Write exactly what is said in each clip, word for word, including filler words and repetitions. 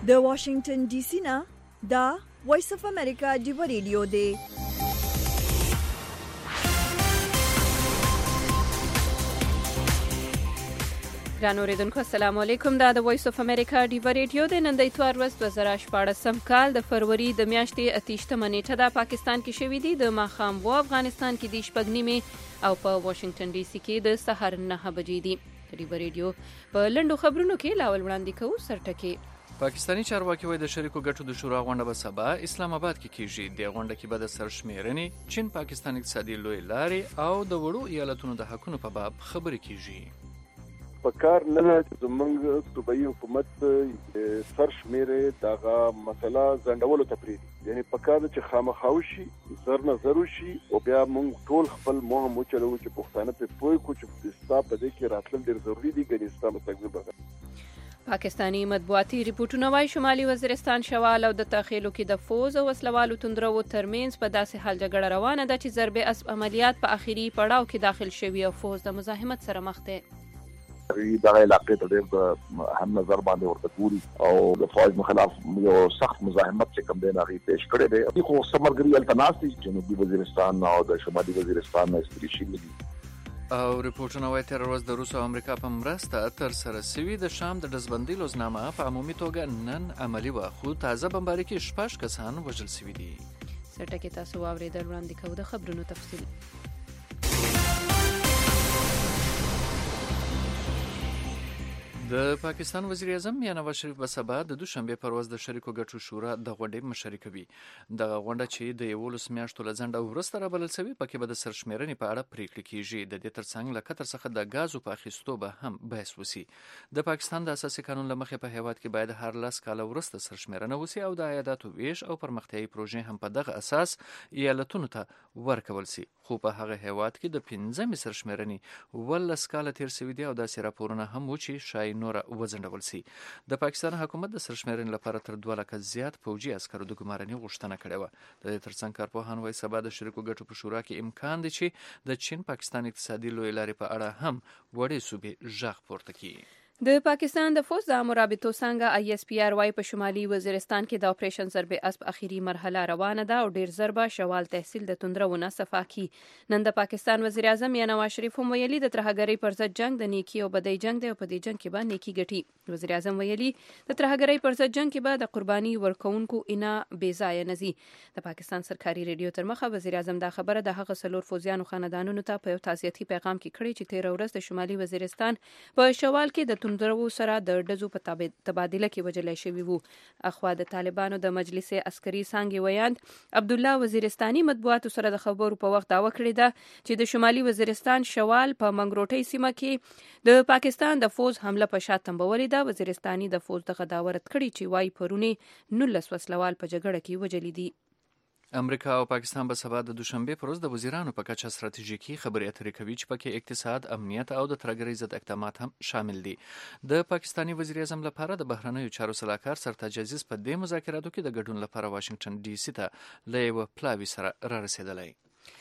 د واشنگټن ډي سي نه دا وایس اف امریکا ډیو ریډیو دی. ګرانو اوریدونکو السلام علیکم. دا د وایس اف امریکا ډیو ریډیو دی. نن د اتوار ورځ دوه زره شپاړسم کال د فروری د میاشتې اتهشتمه نیټه ده. پاکستان کې شوې دي د ماښام و افغانستان کې د شپږ نیمې او په واشنگټن ډي سي کې د سحر نهه بجې دي. ډیو ریډیو په لنډو خبرونو کې لاول وړاندې کوو سرټکي. پاکستانی چارواکي وایي د شریکو ګټو د شورا غونډه به سبا اسلام آباد کې کیږي. د غونډه کې به د سرشمیرنې، چین پاکستان اقتصادي لوی لارې او د وړو ایالتونو د حقونو په باب خبرې کیږي. په کار نه چې زمونږ صوبایي حکومت سرشمیرې دغه مسله ځنډولو ته پرېږدي. یعنی په کار چې خامخا وشي، زر نه زر وشي او بیا موږ ټول خپل مهم وچلوو چې پښتانه پرې پوه کړو چې ستا په دې کې راتلل ډېر ضروري دي. ګنې ستا مستقبل به پاکستانی مطبوعاتي ریپورتونه وايي شمالي وزیرستان شوال او د تخیلو کې د فوز او وسلوالو توندرو ترمنځ په داسې حال جګړه روانه ده چې ضرب اسب عملیات په اخیری پړاو کې داخل شوی او فوز د مزاحمت سره مخ دی. دغه علاقې ته ډېر هم نظر باندې ورته ګوري او د فوج مخالف یو سخت مزاحمت چې کوم دی هغه پیش کړی دی. خو سمرګري التناسي جنوبي وزیرستان او د شمالي وزیرستان نه استری شوي دي. او ریپورتونه وايي تر ورځ د روس او امریکا په مرسته تر سره سوي د شام د ډزبندۍ لوزنامه په عمومي توګه نن عملي وه، خو تازه بمباري کې شپږ کسان وژل سوي دي. سرټکي تاسو واورېدل. وړاندې کوو د خبرونو تفصیل. د پاکستان وزیر اعظم میاں نواز شریف به سبا د دوشنبه پر ورځ د شریکو ګټو شورا د غونډې مشري کوي. دغه غونډه چې د یولس میاشتو له ځنډه وروسته رابلل شوې، پکې به د سرشمیرنې په اړه پریکړې کیږي. د دې ترڅنګ له قطر څخه د غازو په اخیستو به هم بحث وسی. د پاکستان د اساسي قانون له مخې په هیواد کې باید هر لس کاله وروسته سرشمیرنه وسی او د عایداتو ویش او پرمختیايي پروژې هم په دغه اساس ایالتونو ته ورکول شي. خو په هغه هیواد کې د پنځمې سرشمیرنې ولس کاله تیر شوي دي او داسې راپورونه هم و چې شاید نور وځنډول شي. د پاکستان حکومت د سرشمیرنې لپاره تر دوه لکه زیات پوځي عسکرو د ګمارنې غوښتنه کړې وه. د دې ترڅنګ کارپوهان وايي سبا د شریکو ګټو په شورا کې امکان دی چې د چین پاکستان اقتصادي لوی لارې په اړه هم وړې صوبې غږ پورته کړي. د پاکستان د فوز د مرابطو څنګه آی اس پی آر وايي په شمالي وزیرستان کې د اپریشن ضرب اسب اخیری مرحله روانه ده او ډیر ضربه شوال تحصیل د توندرونه صفاکی. نن د پاکستان وزیر اعظم میاں نواز شریف هم ویلي د ترهګرۍ پر ضد جنگ د نیکی او بدۍ جنگ دی او په دې جنگ کې به نیکی ګټي. وزیر اعظم ویلي د ترهګرۍ پر ضد جنگ کې به د قرباني ورکوونکو انا بې ځایه نزي. د پاکستان سرکاري ریډیو تر مخه وزیر اعظم دا خبره د هغه څلور فوجیانو خاندانونو ته په یو تعزیتي پیغام کې کړی چې تیر ورځ د شمالي وزیرستان په شوال کې د توندرو سره د ډزو په تبادله کې وجلای شوی وو. اخوا د طالبانو د مجلس عسکري څانګې ویاند عبدالله وزیرستاني مطبوعاتو سره د خبرو په وخت داوا کړې ده چې د شمالي وزیرستان شوال په منګروټۍ سیمه کې د پاکستان د فوج حمله په شا تنبولې ده. وزیرستاني د فوج دغه داورت کړي چې وايي پرونی نولس وسلوال په جګړه کې وجلې دي. امریکا او پاکستان به سبا د دوشنبه پر ورځ د وزیرانو په کچه ستراتیژیکي خبرې اترې کوي چې پکې اقتصاد، امنیت او د ترهګرۍ ضد اقدامات هم شامل دي. د پاکستاني وزیر اعظم لپاره د بهرنیو چارو سلاکار سرتاج عزیز په دې مذاکراتو کې د ګډون لپاره واشنگټن ډي سي ته له یوه پلاوي سره را رسیدلی.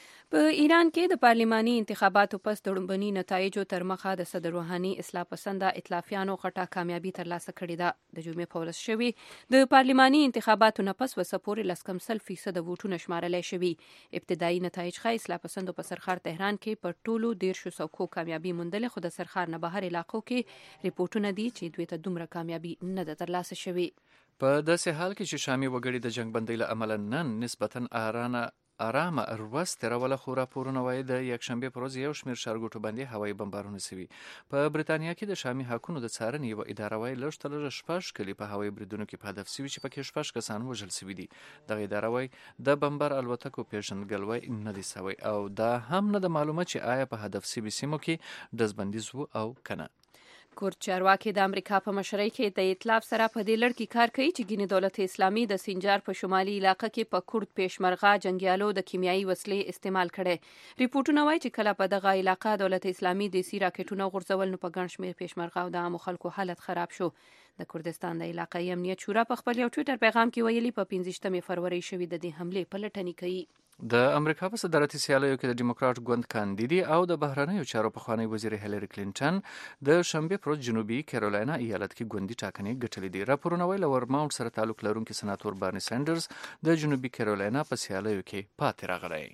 په ایران کې د پارلماني انتخاباتو پس د لومړني نتایجو تر مخه د صدر روحاني اصلاح پسنده ائتلافیانو غټه کامیابي ترلاسه کړې ده. د جمعې په ورځ شوي د پارلماني انتخاباتو نه پس وسه پورې لس کم سل فیصده ووټونه شمارلی شوي. ابتدایي نتایج ښایي اصلاح پسندو په سرخار تهران کې په ټولو دیرشو څوکو کامیابي موندلې، خو د سرخار نه بهر علاقو کې ریپورټونه دي چې دوی ته دومره کامیابي نه ده ترلاسه شوې. په داسې حال کې چې شامي وګړي د جنګ بندۍ له امله نن نسبتا آرانه آرامه ورځ تیروله، خو راپورونه وایي د یکشنبې پر ورځ یو شمېر ښارګوټو باندې هوایي بمبارونه شوي. په برېټانیا کې د شامي حقونو د څارنې یوه اداره وایي لږ تر لږه شپږ کلي په هوایي بریدونو کې په هدف شوي چې پکې شپږ کسان وژل شوي دي. دغه اداره وایي د بمبر الوتکو پیژندګلوی نه دی شوی او دا هم نه ده معلومه چې آیا په هدف شوي سیمو کې ډزبندیز و او کنه. کورد چارواکي د امریکا په مشرۍ کې د ائتلاف سره په دې لړ کې کار کوي چې ګینې دولت اسلامي د سنجار په شمالي علاقه کې په کورد پېشمرغه جنگیالو د کیمیاوي وسلې استعمال کړي. ریپورتونه وایي چې کله په دغه علاقه دولت اسلامي دیسي راکټونه غورځول نو په ګڼ شمېر پېشمرغه او د عامو خلکو حالت خراب شو. د کردستان د علاقې امنیت شورا په خپل یو ټویټر پیغام کې ویلي په پنځه ویشتمې فروری شوې د دې حملې پلټنې کوي. د امریکا په صدارتي سیالیو کې د ډیموکراټ ګوند کاندیدي او د بهرنیو چارو پخوانی وزیر هیلری کلینټن د شنبه پر جنوبي کیرولینا ایالت کې ګوندي ټاکنې ګټلې دي. راپورونه وايي له ورماونټ سره تعلق لرونکي سناتور بارني سانډرز د جنوبي کیرولینا په سیالیو کې پاتې راغلی.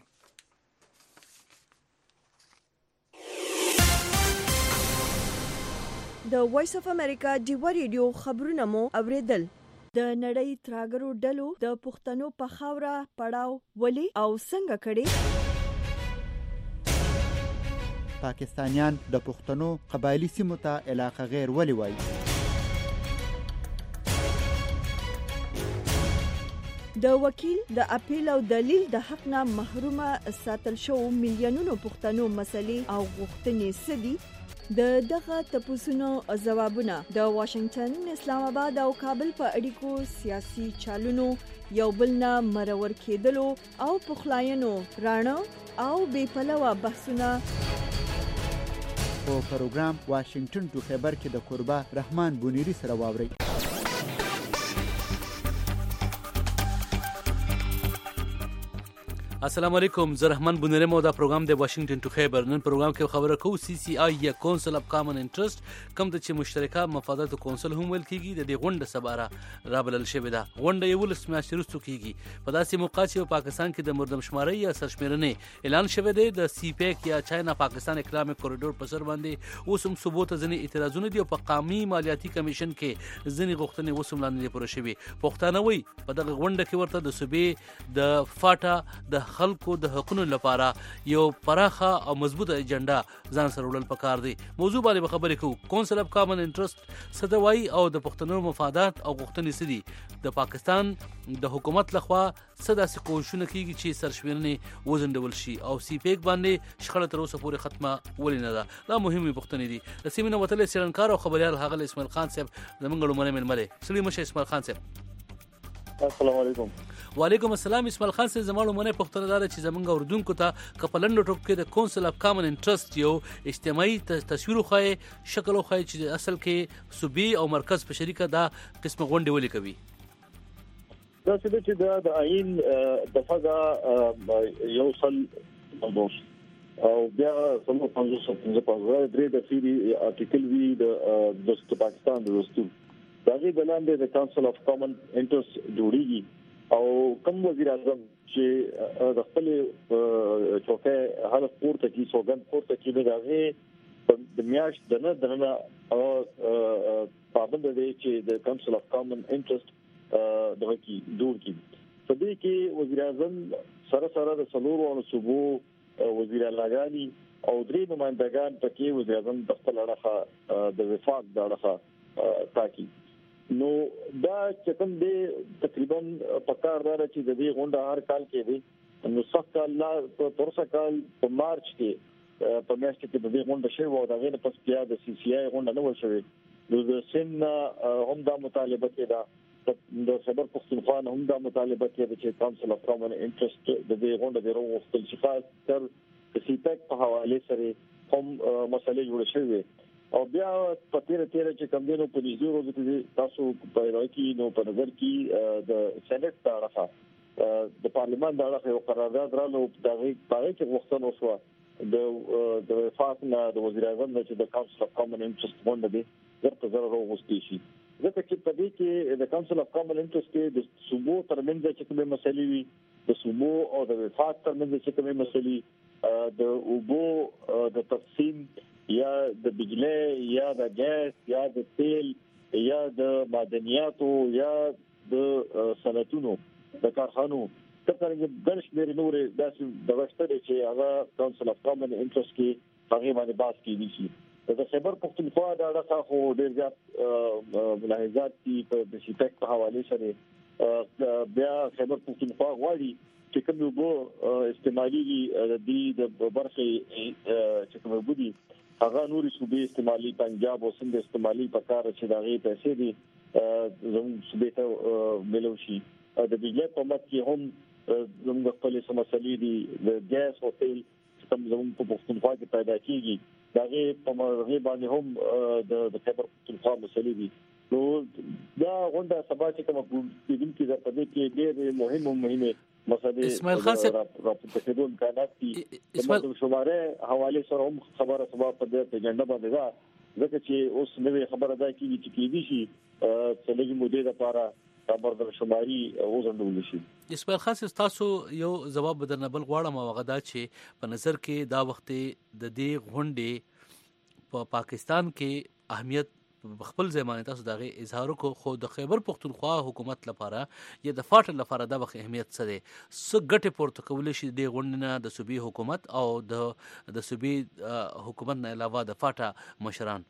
د وایس اف امریکا ډیوا ریډیو خبرونه مو اوریدل. د نړۍ تراګرو ډلو د پښتنو په خاوره پړاو ولي او څنګه کړي؟ پاکستانیان د پښتنو قبایلی سیمو ته علاقه غیر ولي وایي؟ د وکیل د اپیل او دلیل د حق نه محرومه ساتل شو میلیونونو پښتنو مسلې او غوښتنې سدي. د دغه تپوسونو ځوابونه د واشنگټن، اسلام آباد او کابل په اړیکو سیاسي چالونو یو بل نه مرور کېدلو او پخلاینو راڼه او بې پلوه بحثونه په پروګرام واشنگټن ټو خیبر کې د قربا رحمان بونیری سره واورئ. السلام علیکم، زه رحمان بونیری مو دا پروګرام د واشنگټن ټو خیبر. نن پروګرام کې خبره کوو سی سی آی یا کونسل اف کامن انټرست، کوم د چې مشترکه مفادات کونسل هم ویل کیږي، د دې غونډه سباره رابلل شوې ده. غونډه یولس میاشتې وروسته کیږي په داسې موقع چې په پاکستان کې د مردمشمارۍ یا سرشمیرنې اعلان شوی دی. د سی پیک یا چاینا پاکستان اکرامي کوریډور په سر باندې اوس هم ثبوت ځنې اعتراضونه دي او په قومي مالیاتي کمیشن کې ځنې غوښتنې اوس هم لاندې پوره شوي. پښتانه وایي په دغه غونډه کې ورته د صوبې د فاټا د خلکو د حقوقو لپاره یو پراخه او مضبوطه ایجنډا ځان سره وړل پکار دی. موضوع باندې خبرې کوو. کونسل اف کامن انټرست څه ته وایي او د پښتنو مفادات او غوښتنې څه دي؟ د پاکستان د حکومت لخوا څه داسې کوښښونه کیږي چې سرشمیرنې وځنډول شي او سی پیک باندې شخړه تر اوسه پورې ختمه ولې نه ده؟ دا مهمې پوښتنې دي. د سیمې نه وتلی څېړنکار او خبریال ښاغلی اسماعیل خان صاحب زموږ لومړی مېلمه دی. سړي مشه اسماعیل خان صاحب. السلام علیکم. وعلیکم السلام. اسماعیل خان صاحب زما لومړنۍ پوښتنه دا ده چې زموږ اردوونکو ته که په لنډو ټکو کې د کونسل اف کامن انټرست یو اجتماعي تصویر وښایي، شکل وښایي چې اصل کې صوبې او مرکز په شریکه دا قسمه غونډې ولې کوي؟ دا څه چې دا د آئین دغه یو سل دوش او بیا څلور پنځوس پنځه پنځه درې د فیری آرټیکل وی د پاکستان د دستور دغه بلاندې د کونسل اف کامن انټرست جوړیږي او کوم وزیر اعظم چې د خپل چوکه حالت پورته کی سوګند پورته کی دغه د میاش دنه دنه او پابند دی چې د کونسل اف کامن انټرست دغه کی دور کی په دې کې وزیر اعظم سره سره د سلورو او صوبو وزیر اعلیګانی او درې نمائندگان پکې وزیر اعظم د خپل اړخه د وفاق د اړخه تاکي. نو دا چې کوم دی تقریبا پکار را چې د دې غونډه هر کال کې دی. نو څخه کال لا ترڅه کال په مارچ کې په میاشت کې د دې غونډه شوه او دا غیر پس بیا د سی سی آی غونډه نه وشوي. نو د سن هم دا مطالبه کې دا د خبر پښتونخوا هم دا مطالبه کې چې کونسل اف کامن انټرست د دې غونډه د روغتل شفاعت تر سی پیک په حواله سره هم مسلې جوړ شوې او بیا په تیر تیر چې کوم دینو په دې ورځو کې تاسو په راکی نو په نظر کې د سېنات طرفه د پارلمان دغه یو قرارداد رالو دغه پاره کې غوښتنه وشوه د د وفاق نه د وزیر اعظم چې د کونسل اف کامن انټرست غونډه دی ورته ضرر وغوښتي شي. ځکه چې په دې کې د کونسل اف کامن انټرست کې د صوبو ترمنځ چې کومه مسلې وي، د صوبو او د وفاق ترمنځ چې کومه مسلې د اوبو د تقسیم یا د بجلی یا د ګاز یا د تیل یا د معدنیاتو یا د صنعتونو د کارخانو ترڅنګ د شمیر نور داسې د وشته چې هغه کونسل اف کامن انټرست کې هغه باندې باس کیږي شي. د خبر پښتونخوا دا راځه خو ډیر زیات ملاحظات دي په سی پیک په حواله سره. بیا خبر پښتونخوا غواړي چې کوم وو استعمالي دي د برخه چې کوم بودي هغه نوري صوبې استعمالي پنجاب او سند استعمالي په کار چې دغه پیسې دي زموږ صوبې ته ملو شي. د بجلی په مت کې هم زموږ خپل مسلې دي د ګاز او تیل کوم زموږ په پښتونخوا کې پیدا کیږي دغه په مرغه باندې هم د خیبر پختونخوا مسلې دي. نو دا غونډه سبا چې کوم په دې کې د پدې کې ډېر مهمه مهمه مسلې اسماعیل خان صاحب راپورته کېدو امکانات دي. د شماره حواله سره هم خبره سبا په دې اجنډا باندې ده، ځکه چې اوس نوې خبره ده چې چې کېږي شي چې لږ مودې لپاره خبردار شماري وزندول شي. اسماعیل خان صاحب تاسو یو جواب بدرنه بل غواړم او هغه دا چې په نظر کې دا وخت د دې غونډې په پاکستان کې اهمیت خپل ځمانه تاسو دغه اظهار کو خو د خیبر پختونخوا حکومت لپاره یا د فاټ لپاره د وخت اهمیت څه دی څه ګټه پورته کول شي د غونډنه د صوبې حکومت او د د صوبې حکومت نه علاوه د فاټا مشران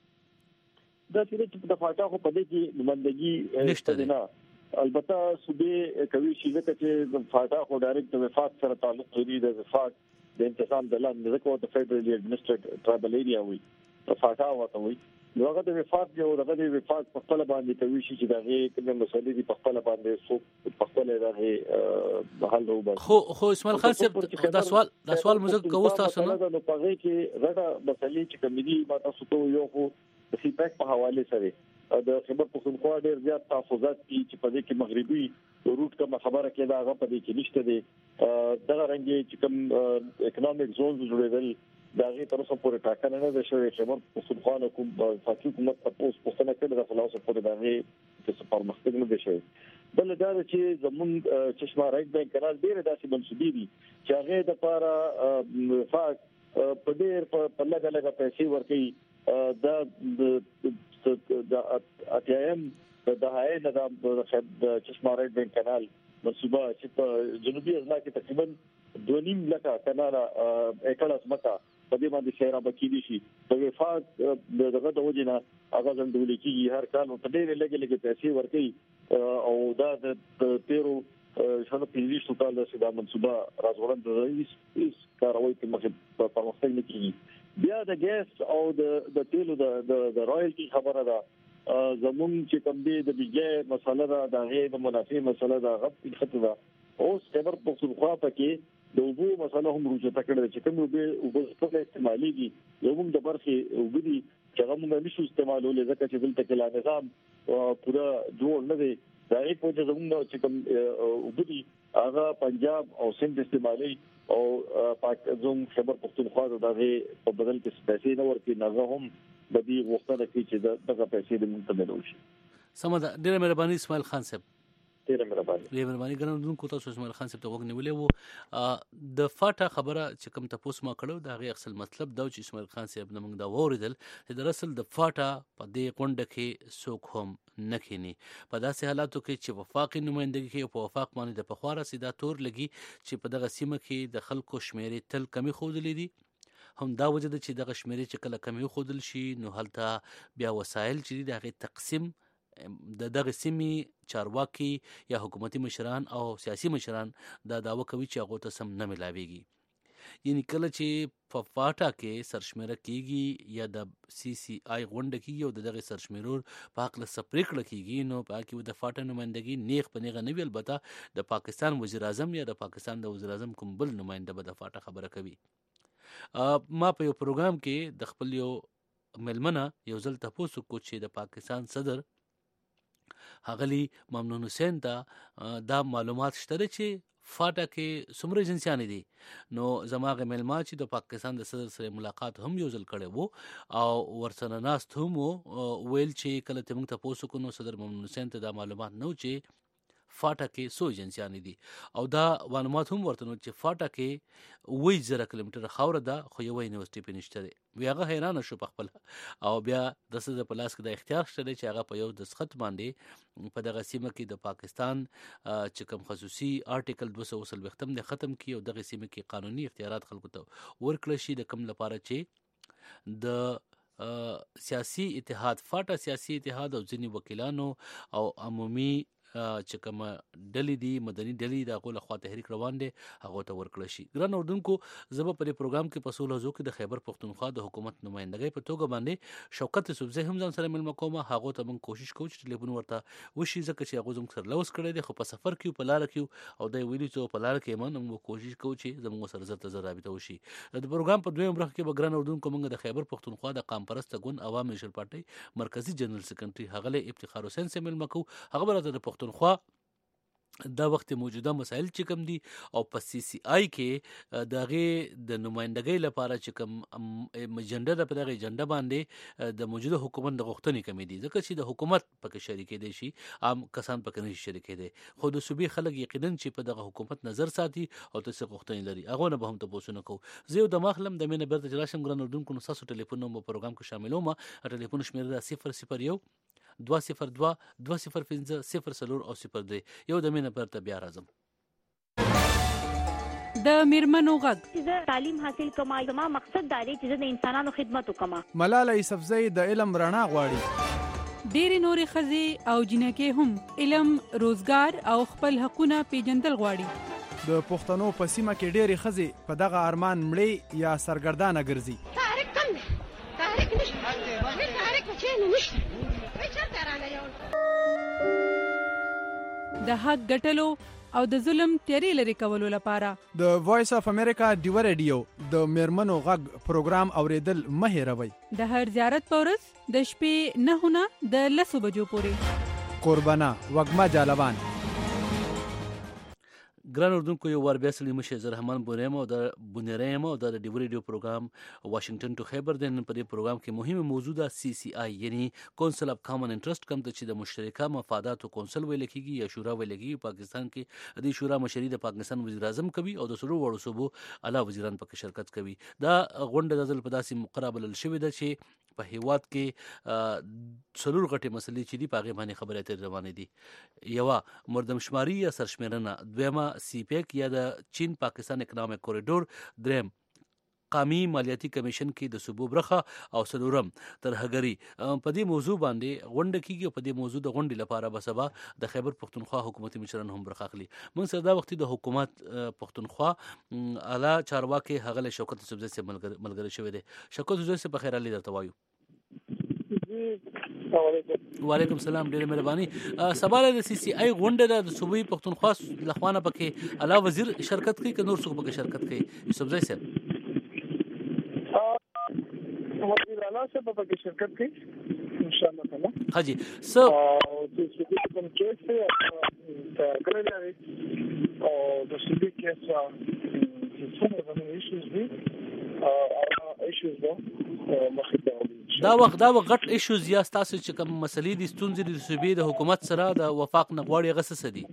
دا چې د فاټا خو په دې کې نمائندګي نشته نه. البته صوبې کوي چې چې د فاټا خو ډایرکټ د وفاق سره تعلق لري، د وفاق د انتظام د لاندې ځکه د فدرالي ایڈمنسټریټ ټرایبل ایریا وي فاټا وته وي. نو هغه د وفاق یو دغه د وفاق په خپل باندې کوي چې دغه کوم مسلې دي په خپل باندې سو په خپل دغه حل وو. خو خو اسماعیل خان صاحب دا سوال دا سوال موږ کوو تاسو نه نو په کې رټه مسلې چې کوم دي ما تاسو ته یو خو د سی پیک په حواله سره د خیبر پختونخوا ډېر زیات تحفظات دي چې په دې کې مغربي روټ کوم خبره کې دا هغه په دې کې نشته دي. دا رنګي چې کوم اکونومیک زونز جوړېدل دا غي تر اوسه پورې ټاکنه نه ده شوې. خیبر پختونخوا کوم فاکي حکومت تاسو پوښتنه کړې ده خلاص پورې دا غي چې پرمختګ نه دي شوی. بل دا چې زمونږ چشمه رایټ بانک کانال ډېر داسې منسوبي دي چې هغه د لپاره فاک په ډېر په لګا لګا پیسې ورکړي. دا د اتیایم د هاي د چشمه رایټ بانک کانال منسوبه چې په جنوبي ازنا کې تقریبا دوه نیم لکه کانال اکړه سمتا په دې باندې شهر بکیدي شي. د وفاق دغه د وجنه هغه زندول کیږي هر کال په ډېر لګي لګي پیسې ورکړي او دا د تیرو شنو پیلیس ټول د سیدا منسوبه راځوړل د رئیس کاروي کې مخه پرمختګ نه کیږي. بیا د ګیس او د د تیلو د د رایلټي خبره ده زمون چې کوم دي د بجې مسله ده د غیر منافع مسله ده غوښتل خطه ده اوس خبر پختونخوا پکې د وبو مسله هم روزه تکړه چې کوم به وبو په استعمالي دي یو هم د برخه وبدي چې هغه موږ نشو استعمالول ځکه چې دلته کې لا نظام پورا جوړ نه دی. دا یې په چې زموږ چې کوم وبدي هغه پنجاب او سند استعمالي او پاکستان خبر پختونخوا دغه په بدل کې پیسې نه ورکړي نه هم د دې وختونه کې چې دغه پیسې د منتمل وشي. سمه ډیره مهرباني اسماعیل خان صاحب. ډیره مهرباني. ډیره مهرباني ګرانو کو تاسو اسماعیل خان صاحب ته وګ نیولې وو د فاټا خبره چې کوم تاسو ما کړو دا غي اصل مطلب دا چې اسماعیل خان صاحب نه موږ دا وریدل چې در اصل د فاټا په دې غونډه کې څوک هم نکینی په داسې حالاتو کې چې وفاقي نمائندګي کې په وفاق باندې د پخواره سیدا تور لګي چې په دغه سیمه کې د خلکو شمیرې تل کمی خودلې دي. هم دا وجه ده چې دغه شمیرې چې کله کمی خودل شي نو هلته بیا وسایل چې دغه تقسیم د دغه سیمې چارواکي یا حکومتي مشران او سیاسي مشران دا داوا کوي چې هغه ته سم نه ملاويږي. یعنی کله چې په فاټا کې سرشمیره کیږي یا د سی سی آی غونډه کیږي او دغه سرشمیرور په حق له سپریکړه کیږي نو په کې د فاټا نمائندګي نیغ په نیغه نه وی البته د پاکستان وزیر اعظم یا د پاکستان د وزیر اعظم کوم بل نمائنده به د فاټا خبره کوي. ما په یو پروګرام کې د خپل یو ملمنه یو ځل تاسو کو چې د پاکستان صدر هغلی ممنون حسین ته دا معلومات شته چې فاټا کې څومره جنسیان دي نو زماغه ملما چې د پاکستان د صدر سره ملاقات هم یو ځل کړي وو او ورسره ناست هم ویل چې کله ته موږ تاسو کو نو صدر ممنون حسین ته دا معلومات نو چې فاټا کې سو جنسیان دي او دا معلومات هم ورته نو چې فاټا کې وې زره کیلومتر خاور ده خو یو یونیورسيټي پنيشته دی. بیا هغه حیران شو په خپل او بیا د څه د پلاس کې د اختیار شته چې هغه په یو د خط باندې په دغه سیمه کې د پاکستان چې کوم خصوصي آرټیکل دوه سوه وختم د ختم کی او دغه سیمه کې قانوني اختیارات خلکو ته ورکړل شي د کوم لپاره چې د سیاسي اتحاد فاټا سیاسي اتحاد او ځینی وکیلانو او عمومي چې کوم ډلې دي مدني ډلې د هغو لخوا تحریک روان دي هغو ته ورکړل شي. ګران اردوونکو زه به په دې پروګرام کې په څو لحظو کې د خیبر پښتونخوا د حکومت نمایندګۍ په توګه باندې شوکت یوسفزی هم ځان سره مېلمه کوم. هغو ته موږ کوشش کوو چې ټلیفون ورته وشي ځکه چې هغو زموږ سره لوس کړی دی خو په سفر کې په لاره کې او دی ویلي چې په لاره کې موږ کوشش کوو چې زموږ سره زر ته زر رابطه وشي. د پروګرام په دویم برخه کې به ګران اردوونکو موږ د خیبر پښتونخوا د قام پرسته ګوند عوام نیشنل پارټۍ مرکزي جنرال سکرټري ښاغلی افتخار حسین سره مېلمه کوو. هغه به راته د پښتونخوا دا وخت موجوده مسایل چې کوم دي او په سی سی آی کې د هغې د نمایندګۍ لپاره چې کوم اجنډا ده په دغه اجنډا باندې د موجوده حکومت د غوښتنې کمې دي ځکه چې د حکومت پکې شریکېدی شي عام کسان پکې نه شي شریکېدی خو د صوبې خلک یقینا چې په دغه حکومت نظر ساتي او څه غوښتنې لري هغو نه به هم تپوسونه کوو. زه یو دماغ لم د مینه بیرته چې راشم ګران اردوونکو نو ستاسو ټلیفون نمبر په پروګرام کې شاملوم. ټلیفون شمېره ده صفر صفر یو دوه صفر دوه دوه صفر پنځه صفر څلور او صفر درې. یو د مینه پرته بیا راځم. د میرمنو غږ چې تعلیم حاصل کوم زما مقصد دا دی چې د انسانانو خدمت وکم. ملاله یوسفزۍ د علم رڼا غواړي. ډېرې نورې ښځې او جنکې هم علم روزګار او خپل حقونه پیژندل غواړي. د پښتنو په سیمه کې ډېرې ښځې په دغه ارمان مړې یا سرګردانه ګرځي. تحریک کم دی تحریک نشته تحریک چینه نشته د حق ګټلو او د ظلم تیری لري کولو لپاره د وایس اف امریکا ډیو ریډیو د میرمنو غږ پروګرام اوریدل مه هېروئ. د هر زیارت په ورځ د شپې نهه نه د لسو بجو پورې. قربانه وږمه جالبان. ګران اردوونکو یو وار بیا سړي مشه زه رحمان بونیم او د بونیریم او د ډیو ریډیو پروګرام واشنگټن ټو خیبر د نن په دې پروګرام کې مهمه موضوع ده سی سی آی یعنی کونسل اف کامن انټرست کوم ته چې د مشترکه مفاداتو کونسل ویل کېږي یا شورا ویل کېږي. پاکستان کې د شورا مشري د پاکستان وزیر اعظم کوي او د سلو وړو صوبو اعلی وزیران پکې شرکت کوي. دا غونډه د ځل په داسې مقربل شوې ده چې په هیواد کې څلور غټې مسلې چې دي په هغې باندې خبرې اترې روانې دي. یوه مردمشماري یا سرشمېرنه، دویمه سی پیک یا د چین پاکستان اکنامک کوریډور، دریم قامي مالیاتي کمیشن کې د صوبو برخه او څلورم ترهګري. په دې موضوع باندې غونډه کیږي او په دې موضوع د غونډې لپاره به سبا د خیبر پښتونخوا حکومتي مشران هم برخه اخلي. موږ سره دا وختي د حکومت پښتونخوا اعلی چارواکي ښاغلی شوکت یوسفزی صاحب ملګری شوی دی. شوکت یوسفزی صاحب په خیر علي درته وایو. وعلیکم السلام، ډېره مهرباني. سبا د سی سی آی غونډه ده د صوبې پښتونخوا لخوا نه پکې اعلی وزیر شرکت کوي که نور څوک پکې شرکت کوي؟ یوسفزی صاحب وزیر اعلی صاحب پکې شرکت کوي ان شاء الله تعالی. ها جی سو او د صوبې کوم کیس ته ګرځي او د صوبې کیس چې څومره باندې ایشوز دي او ایشوز ده مخکې دا وخت دا وخت غټ ایشوز یا تاسو چې کوم مسلې دي ستونزې د صوبې د حکومت سره د وفاق نه غواړي هغه څه دي؟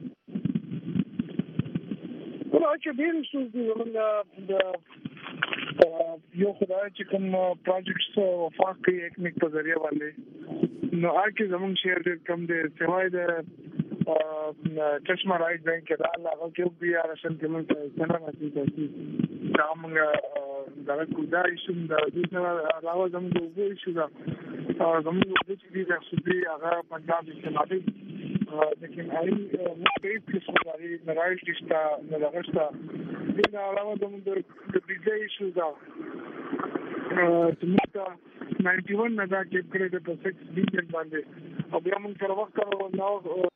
ولې چې ډېر ایشوز دي زموږ د یو خدای چې کوم پروجیکټس وفاق کې اکنیک په ذریعہ باندې نو هر کې زموږ شهر ډېر کم دی سوای د چشمه رائټ بینک کې دا هغه کې بیا راشن کې موږ څنګه ماتي دا موږ دا کودا ایشوم دا د سره علاوه زموږ د وګړو ایشو دا زموږ د چې دي د صوبې هغه پنجاب استعمالي لیکن آی موږ په کیسه باندې نړۍ کېستا نه لغښتا د علاوه زموږ د بيځای ایشو دا چې موږ ناینټي ون نه دا کې کړی د سکس بیلین باندې او بیا موږ سره وخت نو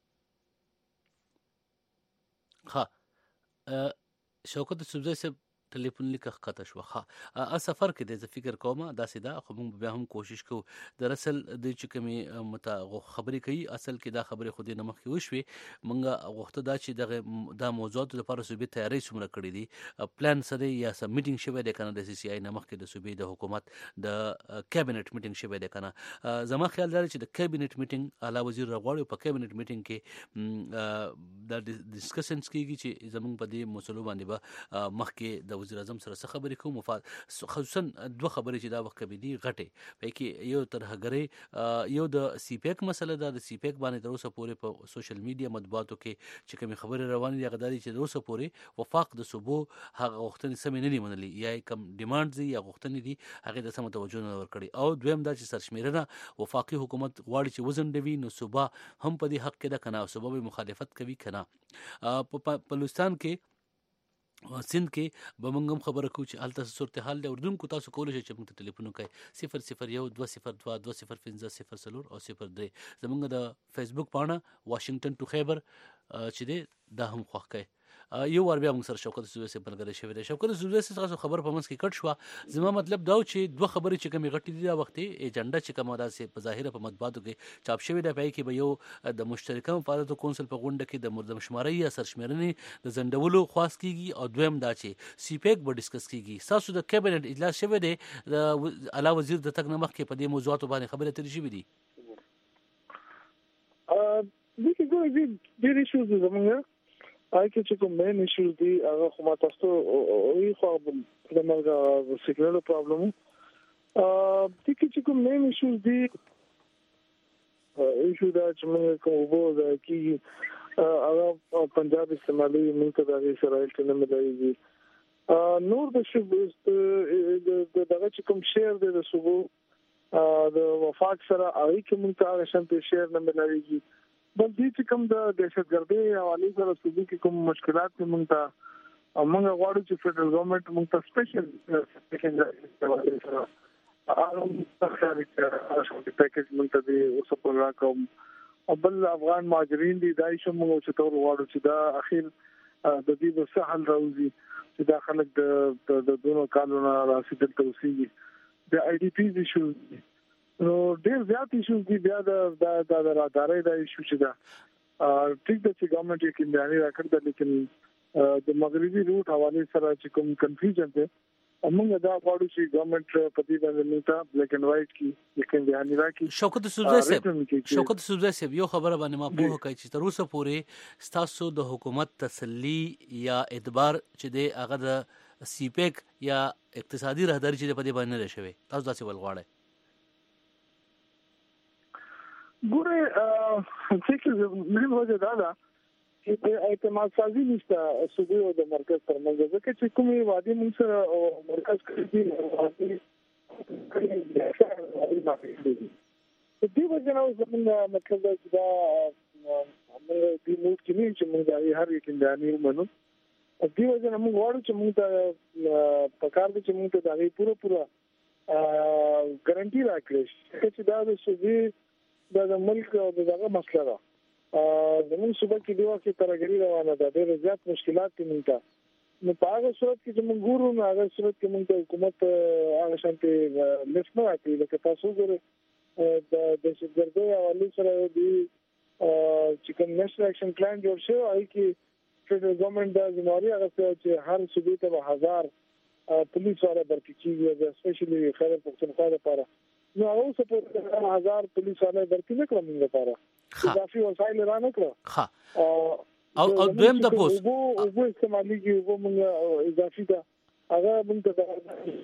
ها شوکت یوسفزی صاحب ټلیفون لیکه ښکته شوه. ښه سفر کې دی زه فکر کوم داسې ده خو موږ بیا هم کوشش کوو. در اصل د چې کومې خبرې کوي اصل کې دا خبرې خو دې نه مخکې وشوې. موږ غوښته دا چې دغه دا موضوعاتو لپاره صوبې تیاری څومره کړې دي، پلان څه دی یا څه میټینګ شوی دی که نه د سی سی آی نه مخکې د صوبې د حکومت د کابینټ میټینګ شوی دی که نه؟ زما خیال دا دی چې د کابینټ میټینګ اعلی وزیر راغواړي. په کابینټ میټینګ کې دا ډسکشنز کېږي چې زموږ په دې مسلو باندې به مخکې د وزیر اعظم سره څه خبرې کوو مفاد خصوصا دوه خبرې چې دا وخت کې دي غټې په کې یو ترهګرۍ یو د سی پیک مسله ده د سی پیک باندې تر اوسه پورې په سوشل میډیا مطبوعاتو کې چې کومې خبرې روانې دي هغه دا دي چې تر اوسه پورې وفاق د صوبو هغه غوښتنې سمې نه دي منلي یا کم ډیمانډ دي یا غوښتنې دي هغې ته سمه توجه نه ورکړې او دویم دا چې سرشمېرنه وفاقي حکومت غواړي چې وزنډوي نو صوبه هم په دې حق کې ده که نه صوبه به مخالفت کوي که نه په بلوچستان کې سند کې به موږ هم خبره کوو چې هلته صورتحال دی اردونکو تاسو کولی شئ چې موږ ته ټلیفون وکړئ صفر صفر یو دوه صفر دوه دوه صفر پنځه صفر څلور او صفر درې زموږ د فیسبوک پاڼه واشنگټن ټو خیبر چې دی دا هم خوښ کړئ یو وار بیا موږ سره شوکت سوزی صاحب ملګری شوی دی. شوکت سوزی صاحب تاسو خبر په منځ کې کټ شوه زما مطلب دا چې دوه خبرې چې کومې غټې دي دا وختې ایجنډا چې کومه داسې په ظاهره په مطبوعاتو کې چاپ شوې ده په کې به یو د مشترکه مفاداتو کونسل په غونډه کې د مردمشمارۍ یا سرشمېرنې د ځنډولو خواست کیږي او دویم دا چې سی پیک به ډسکس کیږي. تاسو د کابینټ اجلاس شوی دی د اعلی وزیر د تګ نه مخکې په دې موضوعاتو باندې خبرې اترې شوې دي؟ د دې ګورې ډېر ایشوز دي زموږ آی کې چې کوم مین ایشوز دي هغه خو ما تاسو ته وی خو د مرګ سیګنال پرابلم ا د کې چې کوم مین ایشوز دي ایشو دا چې موږ کوم وو دا کې هغه پنجاب استعمالي موږ ته د اسرائیل څخه نه ملایي نور د شو د دغه چې کوم شیر دی د صوبو د وفاق سره اړ کې موږ ته هغه شان په شیر نه ملایي بل دې چې کوم د دهشتګردۍ حواله سره صوبې کې کوم مشکلات دي موږ ته موږ غواړو چې فدرال ګورنمنت موږ ته سپیشل سیکنډري سره هغه مستقل پیکیج موږ ته دی او سپورټ راکوم او بل افغان مهاجرین دي دای شو موږ چې تور غواړو چې دا اخیر د دې په سهل راوځي چې دا خلک د د دونو کالونو راسیدل توسيږي د آی ډي پی ایشو نو ډېر زیات ایشوز دي بیا د د د رادارۍ د ایشو چې دا ټیک د چې ګورنمنت یې کې بیان راکړل لیکن د مغربي روټ حواله سره چې کوم کنفیوژن دی موږ دا غواړو چې ګورنمنت په دې باندې موږ بلیک اینڈ وایټ کې لیکن بیان راکړي. شوکت سوزی صاحب شوکت سوزی صاحب یو خبره باندې ما پوهه کوي چې تر اوسه پورې تاسو د حکومت تسلی یا اعتبار چې دی هغه د سی پیک یا اقتصادي راهداري چې په دې باندې نه شوی تاسو داسې ول غواړئ؟ ګوره چې مهم وجه دا ده چې اعتماد سازي نشته صوبې او د مرکز ترمنځ ځکه چې کومې وادي موږ سره مرکز کوي دي دې وجه نه زموږ مطلب دا موږ دې موږ چې نه چې موږ دا هر یک انداني ومنو دې وجه نه موږ غواړو چې موږ ته په کار دي چې موږ ته دا پوره پوره ګارانټي راکړي چې دا د صوبې د ملک او دغه مسله ده زموږ صوبه کې دوه کې ترګری روانه ده ډېر زیات مشکلات دي موږ ته نو په هغه صورت کې چې موږ ګورو نو هغه صورت کې موږ ته حکومت هغه شانتي لیست نه راکړي لکه تاسو ګورئ د دهشتګردۍ حواله سره د چې کوم نېشنل اکشن پلان جوړ شوی هغه کې فدرال ګورنمنت د ځموري هغه چې هر صوبې ته هزار پولیس والا برکې کیږي اسپیشلی خیبر پختونخوا لپاره نو اوس په هزار پولیس والا برکې نه کړم لپاره اضافي وسایل را نه کړو او او دویم د پوس او او استعمالي کې وو موږ اضافي دا هغه موږ ته دا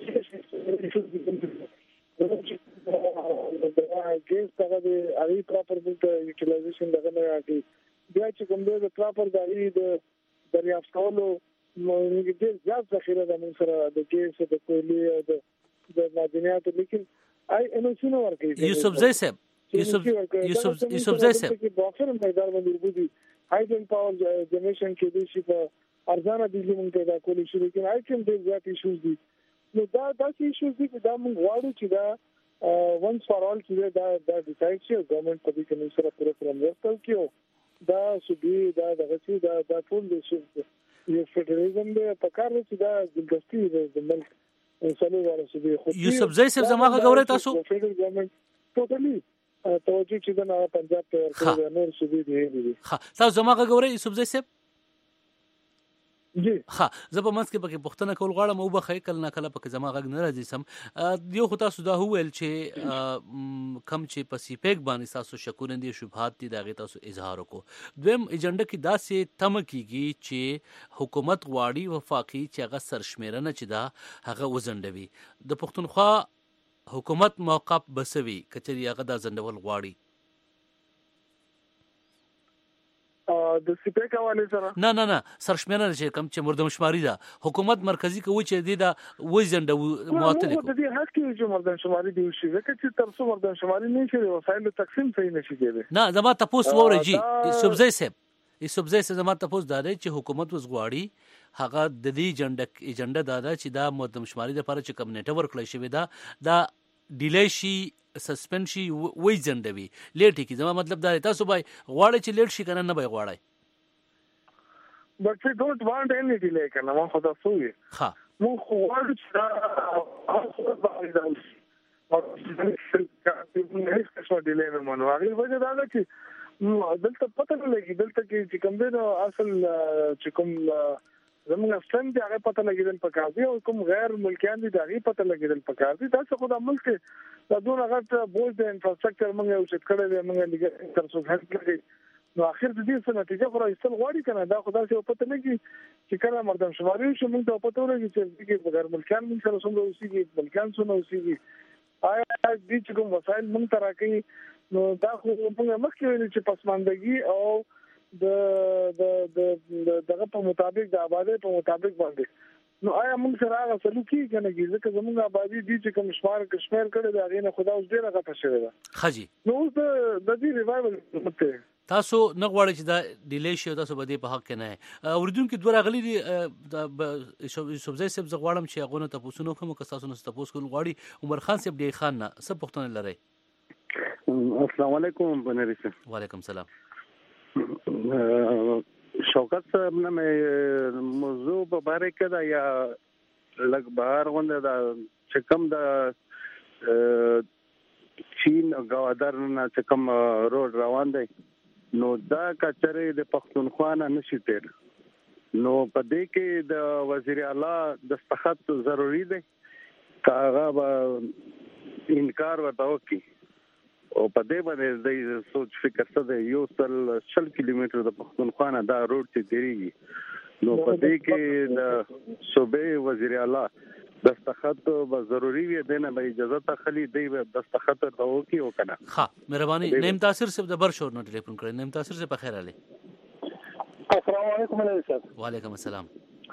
ګیس هغه د اړي پراپر موږ یوټیلایزیشن دغه نه راځي بیا چې کوم د پراپر د اړي د دریافت کولو موږ دې ځات ذخیره د موږ سره د ګیس د کولی او د د معدنیاتو لیکن آی انوسینو ورکې یوسف زئی صاحب یوسف یوسف یوسف زئی صاحب چې بافر میدان باندې ورغلي هایډرن پاور جنریشن کې د شي په ارزانه بجلی موږ پیدا کولی شو لیکن آی کوم ډېر زیات ایشوز دي نو دا داسې ایشوز دي چې دا موږ غواړو چې دا ونس فار اول چې دا دا ډیسایډ شي ګورنمنت په دې کې موږ سره پوره پوره مرسته وکړي دا سودي دا دغه چې دا دا ټول د یو فدرالېزم د پکار چې دا دلګستی د ملک یوسف زئی صاحب زماغه غوړې تاسو فدرال ګورنمنت ټوټلی توجه چې دا نه پنجاب ته ورکړي نور سودي دي ها تاسو زماغه غوړې یوسف زئی صاحب جی ها زه په منځ کې پکې پوښتنه کول غواړم او به خې کله نه کله پکې زما غږ نه راځي سم یو خو تاسو دا وویل چې کم چې په سی پیک باندې تاسو شکونه دي شبهات دي دغه تاسو اظهار وکړو دویم ایجنډا کې داسې تم کیږي چې حکومت غواړي وفاقي چې هغه سرشمیرنه چې دا هغه وزندوي د پښتونخوا حکومت موقف بسوي کچري هغه دا زندول غواړي د سپیک حواله سره نه نه نه سرشمیرنه چې کم چې مردمشماري ده حکومت مرکزی کوي چې دی دا وزنده معطل کو د دې حق کې چې مردمشماري دی شي ځکه چې تر څو مردمشماري نه شي وسایل تقسیم صحیح نشي کېږي نه زما تاسو وره جی سبزی سب ای سبزی سب زما تاسو دا دی چې حکومت وز غواړي هغه د دې ایجنډا ایجنډا دا ده چې دا مردمشماري د لپاره چې کم نیټ ورک لشي دا دا ډیلی شي سسپند شي وای زندوي لیټ کی زما مطلب دا تاسو به غواړئ چې لیټ شي کنه نه به غواړئ but we don't want any delay کنه ما خدا سوې ها مو خو غواړو چې دا اوسه باندې او هیڅ څه ډیلې نه مونږ هغه وجه دا ده چې دلته پته نه لګي دلته کې چې کوم دی اصل چې کوم زموږ ستن دی هغه پته لګیدل پکار دی او کوم غیر ملکیان دي هغه پته لګیدل پکار دي دا څه خو د ملک دا دونه غټ بوج د انفراستراکچر موږ یو څه کړی دی موږ لګي تر څو هڅه کړې نو اخر د دې څه نتیجه خو راځل غواړي کنه دا خدای څه پته لګي چې کله مردم شماري شو موږ ته پته ولګي چې غیر ملکیان موږ سره څنګه اوسېږي ملکیان څنګه اوسېږي آیا دې چې کوم وسایل موږ ته راکړي نو دا خو موږ مخکې ویل چې پسماندګي او د د دغه په مطابق د آبادی په مطابق باندې نو آیا موږ سره هغه سلوکي کنه چې ځکه زموږ آبادی دي چې کوم شمار کشمیر کړي دا غینه خدا اوس ډیره غټه شوی ده خجی نو اوس د دې ریوایول مته تاسو نه غواړئ چې دا ډیلی شي تاسو به دې په حق کې نه اوریدونکو دوه راغلي دي سبزی سب ز غواړم چې هغه نه تاسو نو کوم که تاسو نو تاسو کول غواړي عمر خان صاحب دی خان نه سب پښتون لري السلام علیکم بنری صاحب وعلیکم السلام شوکت صاحب نه مې موضوع په باره کې دا یا لګ بهر غونډه دا چې کوم دا چین غوادر نه چې کوم روډ روان دی نو دا کچره د پښتونخوا نه نشي تیر نو په دې کې د وزیر اعلی دستخط ضروری دی کاغه به انکار وتاوکی او په دې باندې د سوچ فکر څه دی یو تل شل کیلومتر د پښتونخوا نه دا روډ چې تیریږي نو په دې کې د صوبې وزیر اعلی دستخط به ضروری وي دنه به اجازه تخلي دی دستخط ورته کی او کنه ها مهرباني نیم تاثیر سے د برشور نه ټلیفون کړئ نیم تاثیر سے په خیر علي السلام علیکم علیکم وعلیکم السلام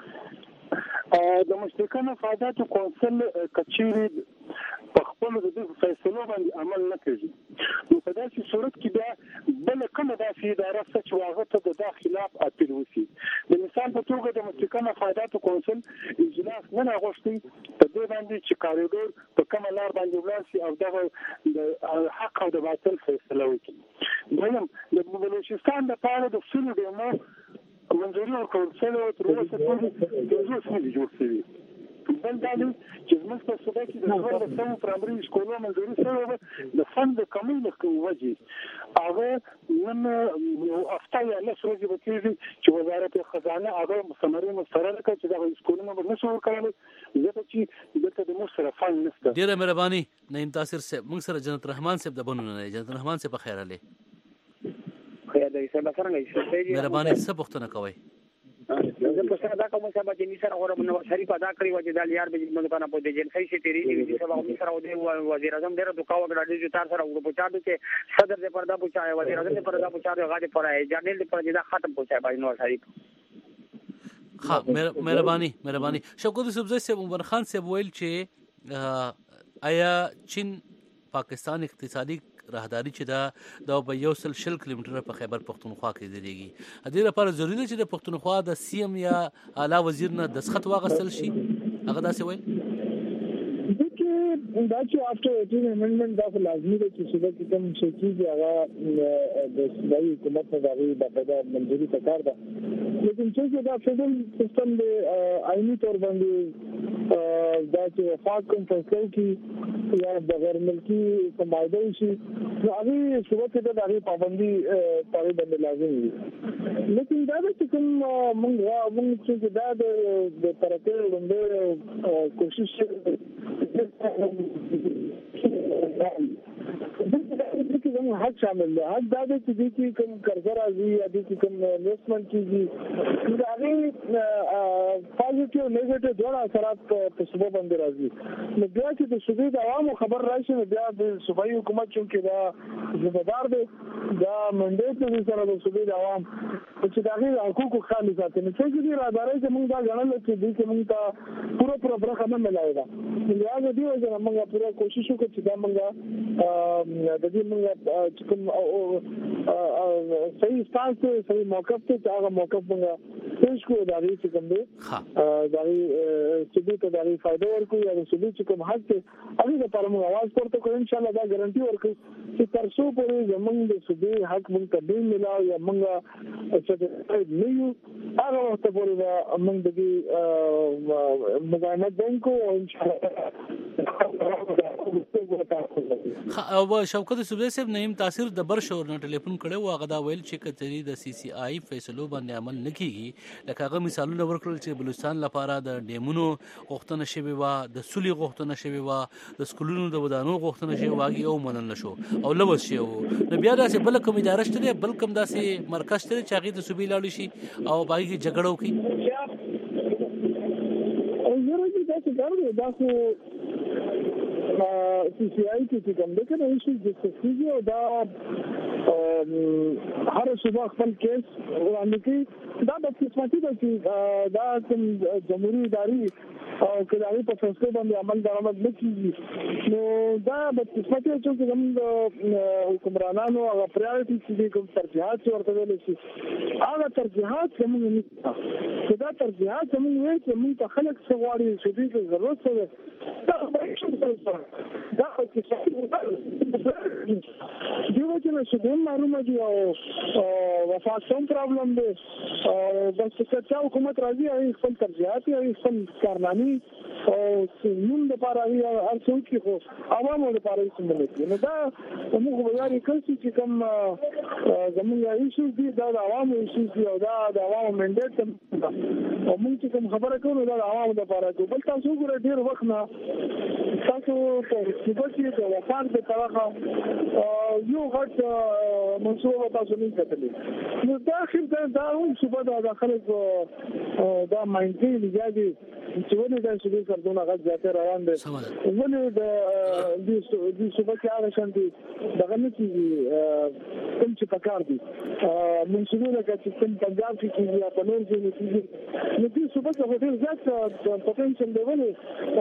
د مشترکانه فعالیت کونسل کچيري په خپل د فیصلو باندې عمل نه کوي نو په داسې صورت کې دا بل کومه داسې اداره چې واغه ته د خلاف اپیل وشي د مثال په توګه د مشترکانه فعالیت کونسل اجلاس نه غوښتي په دې باندې چې کاریډور په کومه لار باندې ولاسي او د حق او د باطل فیصله وکړي دویم د بلوچستان د پاره د فلو دمو منځوري ورکول شوی تر اوسه پورې د زوس نه جوړ شوی بل دا چې زموږ په صوبه کې د څلور د سمو پرایمري سکولونو منځوري شوی د فند کمی له وجې هغه نن یو هفته یا لس ورځې به کېږي چې وزارت خزانه هغه ثمرې مسترده کړي چې دا سکولونه به نشو ورکړل ځکه چې دلته د موږ سره فند نشته ډیره مهرباني نعیم تاثیر صاحب موږ سره جنت رحمان صاحب د بنونه نه جنت رحمان صاحب په خیر علي خیر دی سبا څنګه شي مهرباني څه پوښتنه کوي زه په څه دا کوم څه باندې نشره غوړم نو شریف ادا کړی و چې د لیار به موږ کنه په دې جنسي شي تیری دي چې سبا موږ سره ودی وزیر اعظم ډېر دکاو غړاډي چې تار سره وګړو پچاډو چې صدر دې پردا پچایا وزیر اعظم دې پردا پچاډو غاډي پرای جنرال دې پر دې ختم پچایا باندې نو شریف ها مهرباني مهرباني شوکت سبزی صاحب عمر خان صاحب ویل چې آیا چین پاکستان اقتصادي راهداري چې دا د یو سل شل کیلومتره په خیبر پښتونخوا کې دیږي د دې لپاره ضروري ده چې د پښتونخوا د سی ام یا اعلی وزیر نه دسخط واغستل شي هغه داسې وایي دا چې افټر ایټین امندمنت دا لازمي ده چې صوبه کې کوم څه کیږي هغه د صوبایي حکومت نه دغه د منځوري پکار ده لیکن چې دا فدرال سیستم د آئینی تور باندې دا چې وفاق کوم فیصله کی یا د غیر ملکی سمایدل شي نو هغه صورت ته د هغه پابندي پاره باندې لازم وي لیکن دا چې کوم موږ موږ چې دا د ترکه باندې کوشش دغه حق شامل دی حق دا چې د کی کوم قرض راځي یا د کی کوم انویسټمنټ کیږي دا هغه پوزټیو نیگیټیو ډول اثرات په صوبه باندې راځي نو بیا چې د صوبې د عوامو خبر راشي نو بیا د صوبایي حکومت چې دا ځمېدار دی دا منډیټ دی سره د صوبې د عوام چې دا غي حقوقو خالي ساتي نو چې دې راځي چې موږ دا غنل چې دې کې موږ ته پوره پوره برخه نه ملایي دا لہذا دی چې موږ پوره کوشش وکړو چې دا موږ د دې موږ چې کوم صحیح ستانس صحیح موقف ته هغه موقف موږ پیش کوو دا دې چې کوم دی دا چې دې ته دا فائدہ ورکوي یا چې چې کوم حق هغه لپاره موږ आवाज پورته کوو ان شاء الله دا ګارانټي ورکوي چې تر څو پورې زمونږ د صوبې حق موږ ته دی ملاو یا موږ چې نه یو هغه وخت پورې موږ د دې مقاومت کوو ان شاء الله او شوکت صوبې صاحب نیم تاثیر د برشور نه ټلیفون کړو هغه دا ویل چې کتري د سی سی آی فیصلو باندې عمل نکېږي لکه هغه مثالونه ورکړل چې بلوچستان لپاره د ډیمونو غوښتنه شوی و د سولې غوښتنه شوی و د سکولونو د ودانو غوښتنه شوی واغي او منل نشو او لوس شو نو بیا داسې بل کوم اداره شته بل کوم داسې مرکز شته چې هغه د صوبې لاړ شي او باقي جګړه وکړي او زه راځي دا چې ګرځي دا خو سی سی آئی کې کوم د کنه شي د سفیږي او دا هر صوبه خپل کیس وړاندې کوي دا د قسمتي د چې دا کوم جمهوریت اداري او کله په فیصله باندې عمل درآمد نکړي نو دا د قسمتي چې کوم د حکمرانانو هغه پرایورټي چې کوم ترجیحات ورته ویل شي هغه ترجیحات کوم نه دا ترجیحات کوم ویل چې موږ ته خلک څه غواړي چې دې ضرورت څه ده دا چې دیو چې نو څه معلومه دي او وفاقون پرابلم دی او بس چې حکومت راځي هغه خپل ترجیحات هغه خپل کارنامې او نوم د لپاره هغه ارڅو کې خو عوامو لپاره څه ملي نو دا موږ به یاري کوي چې کوم زموږ ایشو دي دا د عوامو ایشو دي او دا د عوامو منډیټ او موږ چې کوم خبره کوو دا د عوامو لپاره کوي بل تاسو ګورئ ډیر وخت نه تاسو په سیبوتی د وفات د طرفه یو غټ منصوبه تاسو نه کتلې نو دا خیر دا دا هم صوبه د داخله دا ماینډ لګي چې ونه دا چې کردونه غږ ځاتې روان دي ونه د دې صوبه کې هغه شانتي دغه نه کیږي کوم چې پکار دي منصوبه چې کوم پنجاب کې کیږي یا په نور ځای کې کیږي نو دې صوبه کې ډېر زیات پوتنشل دی ونه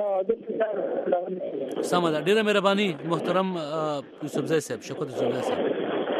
سمه ده ډیره مهرباني محترم یوسفزی صاحب شکر یوسفزی صاحب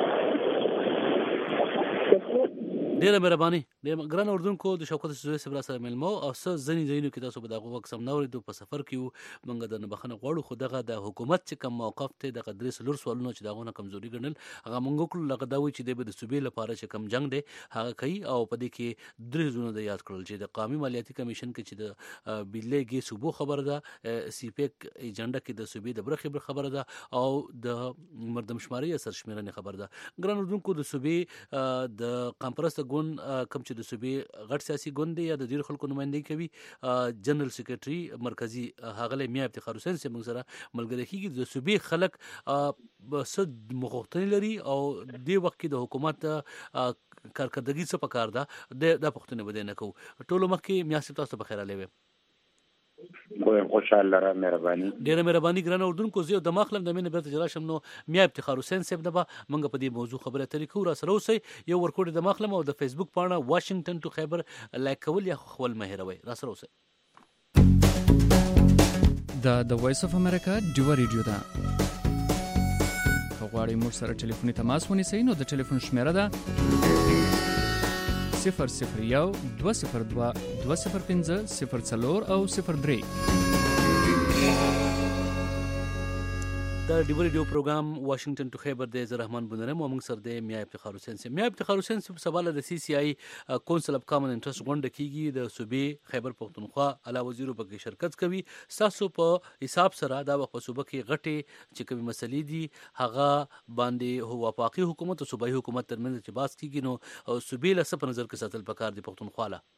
ډیره مهرباني د ګران اردوونکو د شوکت یوسفزی صاحب سره ملمو او څه ځنی ځینو کې تاسو په دغه وخت سم نورې د په سفر کې منګه د بخنه غواړو خو دغه د حکومت چې کوم موقف ته د قدرې سلور سوالونه چې دغه کمزوري ګڼل هغه منګو کول لغه دا وی چې د صوبې لپاره چې کوم جنگ دی هغه کوي او په دې کې درې زونه د یاد کړل چې د قومي مالیاتي کمیشن کې چې د بلېګي صوبو خبره ده سی پیک ایجنډا کې د صوبې د برخې خبره ده او د مردمشماري سرشمیرنې خبره ده ګران اردوونکو د صوبې د قمپرست ګون کوم چې د صوبې غټ سیاسي ګوند دی یا د ډیر خلکو نمائندګي کوي جنرال سیکریټري مرکزی هغه میا افتخار حسین سره موږ سره ملګری کیږي د صوبې خلک صد مغوښتنې لري او د وخت کې د حکومت کارکردګي څه پکار ده د پښتنې بده نه کو ټولو مخکې میا سره تاسو په خیر لوي کوم خوشاله را مهرباني ډیره مهرباني ګران اردوونکو زه د مخلم د مینه بیرته جلا شم نو میا افتخار حسین صاحب دبا منګه په دې موضوع خبره ترې کو را سره اوسئ یو ورکوډ د مخلم او د فیسبوک پاڼه واشنگټن ټو خیبر لایک کول یا خپل مهروي را سره اوسئ د د وایس اف امریکا ډیو ریډیو دا غواړئ موږ سره ټلیفوني تماس ونیسئ نو د ټلیفون شمیره ده صفر صفر یو دوه صفر دوه دوه صفر پنځه صفر څلور او صفر درې د ډیو ریډیو پروګرام واشنگټن ټو خیبر د زرحمان بنرم او موږ سره د میا افتخار حسین سي میا افتخار حسین سي په سواله د سی سی آی کونسل اف کامن انټرست غونډه کیږي د صوبې خیبر پختونخوا اعلی وزیر په کې شرکت کوي تاسو په حساب سره دا په صوبه کې غټي چې کومه مسلې دي هغه باندې هو وفاقي حکومت او صوبایي حکومت ترمنځ چې باس کیږي نو صوبې له څه په نظر کې ساتل پکار دي پختونخوا له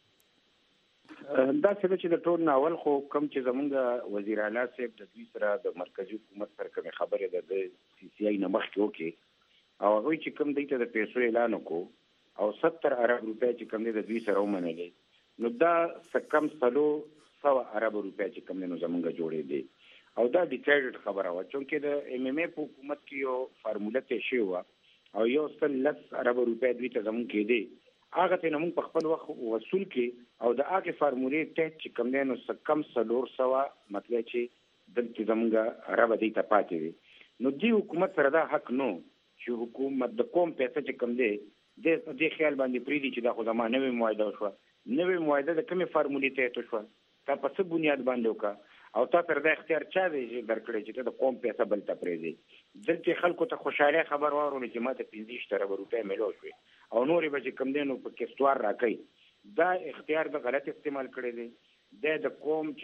دا څه چې د ټول ناول خو کم چې زمونږ وزیر اعلی صاحب د دوی سره د مرکزی حکومت سره کوم خبره ده د سی سی آی نمخ کې وکي او هغه چې کم دیته د پیسو اعلان وکړو او ستر ارب روپیا چې کم دی د دوی سره ومنلې نو دا سکم سلو سو ارب روپیا چې کم دی نو زمونږ جوړې دي او دا ډیسایډډ خبره و چې د ایم ایم ای په حکومت کې یو فارموله ته شی و او یو سل لس ارب روپیا دوی ته زمونږ کې دي هغه ته موږ په خپل وخت وصول کې او د هغه فارمولې ته چې کم دی نو کم سلور سوا مطلب چې دلته زمونږ عرب دی ته پاتې وي نو دی حکومت سره دا حق نو چې حکومت د کوم پیسې چې کم دی د دې خیال باندې پریدي چې دا خو زمانه نوې معاهده شو نوې معاهده د کومې فارمولې ته تو شو تا په څه بنیاد باندې وکړه او تا تر دا اختیار چا دی چې درکړي چې د قوم پیسې بل ته پریدي دلته خلکو ته خوشاله خبر ورونه چې ماته پنځه روپۍ ملو شوې او نورې به چې کم دی نو په کستوار راکړي دا اختیار د غلط استعمال کړی دی د د قوم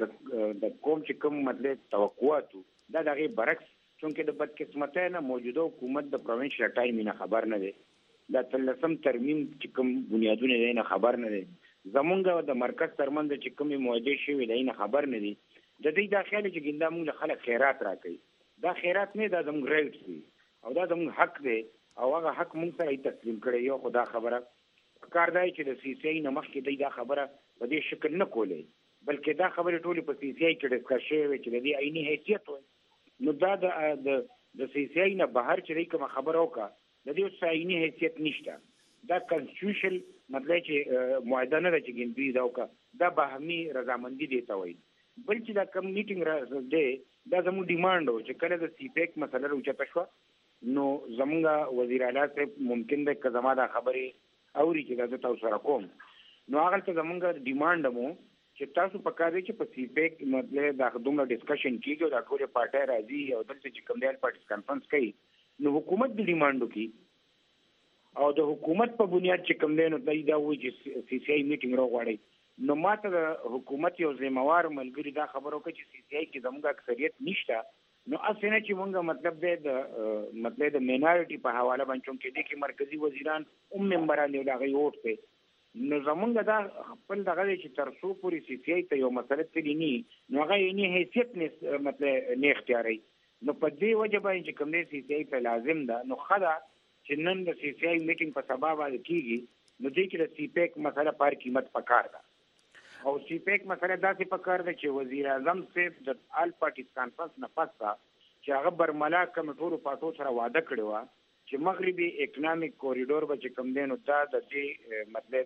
چې د قوم چې کوم مطلب توقعاتو دا دغه برعکس چونکه د بدقسمتۍ نه موجوده حکومت د پروینشل ټایم نه خبر نه دی دا تلسم ترمیم چې کوم بنیادونه دی نه خبر نه دی زمونږ د مرکز ترمنځ چې کومې معاهدې شوي دی نه خبر نه دی د دې دا خیال چې ګنده موږ خلک خیرات راکړي دا خیرات نه دا زموږ رایټ دی او دا زموږ حق دی او هغه حق موږ سره تسلیم کړی یو خدا خبره کار دی چې د سی سی آی نه مخکې دی دا خبره په دې شکل نه کولې بلکې دا خبره ټولې په سی سی آی کې ډسکس شوې چې د دې عیني حیثیت وي نو دا د د سی سی آی نه بهر چې کوم خبره وکړه د دې څه عیني حیثیت نشته دا کنسټیټیوشن مطلب چې معاهده نه ده چې ګندوی دا وکړه دا باهمي رضامندي دی ته وایي بل چې دا کم میټینګ را دی دا زموږ ډیمانډ و چې کله د سی پیک مسله راوچته شوه نو زمونږ وزیر اعلی صاحب ممکن ده که زما دا خبرې اوري چې دا زه تاسو سره کوم نو هغلته زمونږ ډیمانډ مو چې تاسو په کار دی چې په سی پیک مطلب دا دومره ډسکشن کیږي او دا ټولې پارټۍ راځي او دلته چې کوم دی پارټیز کانفرنس کوي نو حکومت د ډیمانډ وکړي او د حکومت په بنیاد چې کوم دی نو دا وایي چې سی سی آی میټینګ راغواړي نو ماته د حکومت یو ذمہوار ملګری دا خبرو کوي چې سی سی آی کې زموږ اکثریت نشته نو اسنه چې مونږه مطلب د مطلب د مینارټي په حواله باندې چې د کې مرکزی وزیران او ممبران یو دغه ووټ په نو زمونږ دا خپل دغه چې تر څو پوری سی سی آی ته یو مسله تلینی نو هغه یې حیثیت نه مطلب نه اختیاري نو په دې وجه باندې چې کوم سی سی آی ته لازم ده نو خدا چې نن د سی سی آی میټینګ په سبب باندې کیږي نو دې کې د سی پیک مسله پر قیمت پکار ده او سی پیک مسله داسې پکار ده چې وزیر اعظم صاحب د آل پارټیز کانفرنس نه پسته چې هغه برملا کمیټو پاتو سره وعده کړی و چې مغربي اکونومیک کوریډور به چې کوم دی نو دا د دې مطلب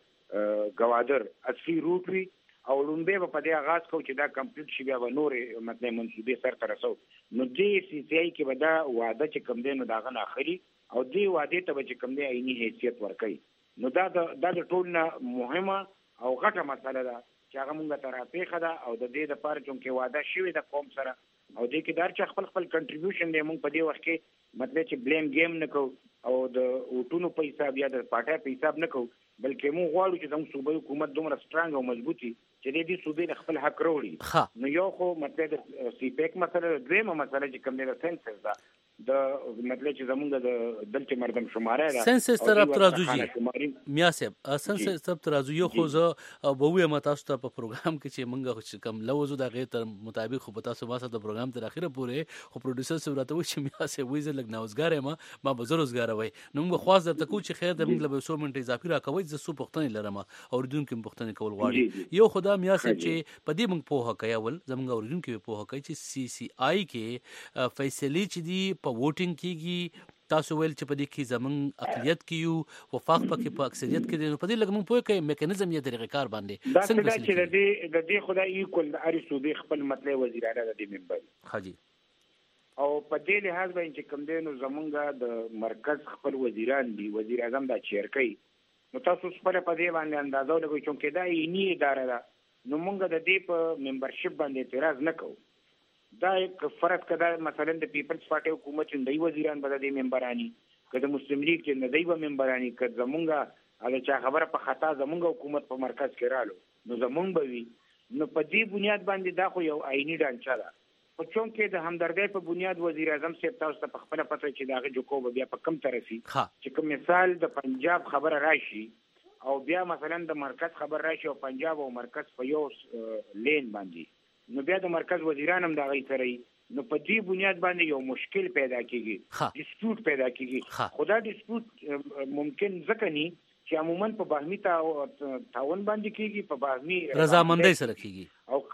د ګوادر اصلي روټ وي او لومبه په دې آغاز کو چې دا کمپلیټ شي بیا به نورې مطلب منصوبې سر ته رسو نو دې سی سی آی کې به دا وعده چې کوم دی نو دا غن اخري او دې وعده ته چې کوم دی عیني حیثیت ورکړي نو دا د د ټول نه مهمه او غټه مسله ده چې هغه مونږ ته راپېښه ده او د دې لپاره چې وعده شوې ده قوم سره او دې کې دار چې خپل خپل کنټریبیوشن دی مونږ په دې وخت کې مطلب چې بلیم گیم نه کوو او د اوټونو په حساب یا د پارټۍ په حساب نه کوو بلکې مونږ غواړو چې زموږ صوبایي حکومت دومره سټرانګ او مضبوطي چې دې صوبې خپل حق وروړي نو یو خو مطلب د سی پیک مسله دویمه مسله چې کوم دی د سنسس ده د مطلب چې زمونږ د دلته مردم شماره ده سنسس طرف ترازوجي میا صاحب سنسس طرف ترازو یو خو زه به وې تاسو ته په پروګرام کې چې مونږ کوم لوزو د غیر تر مطابق خو تاسو ما سره د پروګرام تر اخره پورې خو پروډوسر سره راته و چې میا صاحب وې زه لګ نوزګار ما ما به روزګار وای نو موږ خاص درته کو چې خیر د موږ له څو منټه اضافي راکوي ز سو پښتنې لرم اوریدونکو پښتنې کول غواړي یو خدا میا صاحب چې په دې موږ په هکا یول زموږ اوریدونکو په هکا چې سی سی آی کې فیصله چې دی په ووټینګ کېږي تاسو ویل چې په دې کې زمونږ اقلیت کې یو وفاق پکې په اکثریت کې دی نو په دې لږ موږ پوه کې میکانیزم یې طریقې کار باندې څنګه چې د دې د دې خدای ایکول د اړ صوبې خپل مطلب وزیر اعلی د دې ممبر حاجی او په دې لحاظ باندې چې کوم دی نو زمونږ د مرکز خپل وزیران دي وزیر اعظم دا چیر کوي نو تاسو خپل په دې باندې اندازو لګوي چې دا یې نه اداره ده نو موږ د دې په ممبرشپ باندې اعتراض نه کوو دا فرض کړه مثلا د پیپلز پارټي حکومت چې د وزیران به د ممبرانی کله مسلم لیگ چې د دیو ممبرانی کله زمونږه هغه چا خبره په خطا زمونږ حکومت په مرکز کې رالو نو زمونږ به وي نو په دې بنیاد باندې دا خو یو آئینی ډانچه ده په چون کې د همدردۍ په بنیاد وزیر اعظم صاحب تاسو ته په خپل پته چې داغه جوکو بیا په کم طرفي چې کوم مثال د پنجاب خبره راشي او بیا مثلا د مرکز خبر راشي او پنجاب او مرکز په یو لین باندې نو بیا د مرکز وزیران هم دا غي سره نو په دې بنیاد باندې یو مشکل پیدا کیږي ډیسپیوټ پیدا کیږي خدا ډیسپیوټ ممکن ځکه ني چې عموما په باهمي تعاون باندې کیږي په باهمي رضامندۍ سره کیږي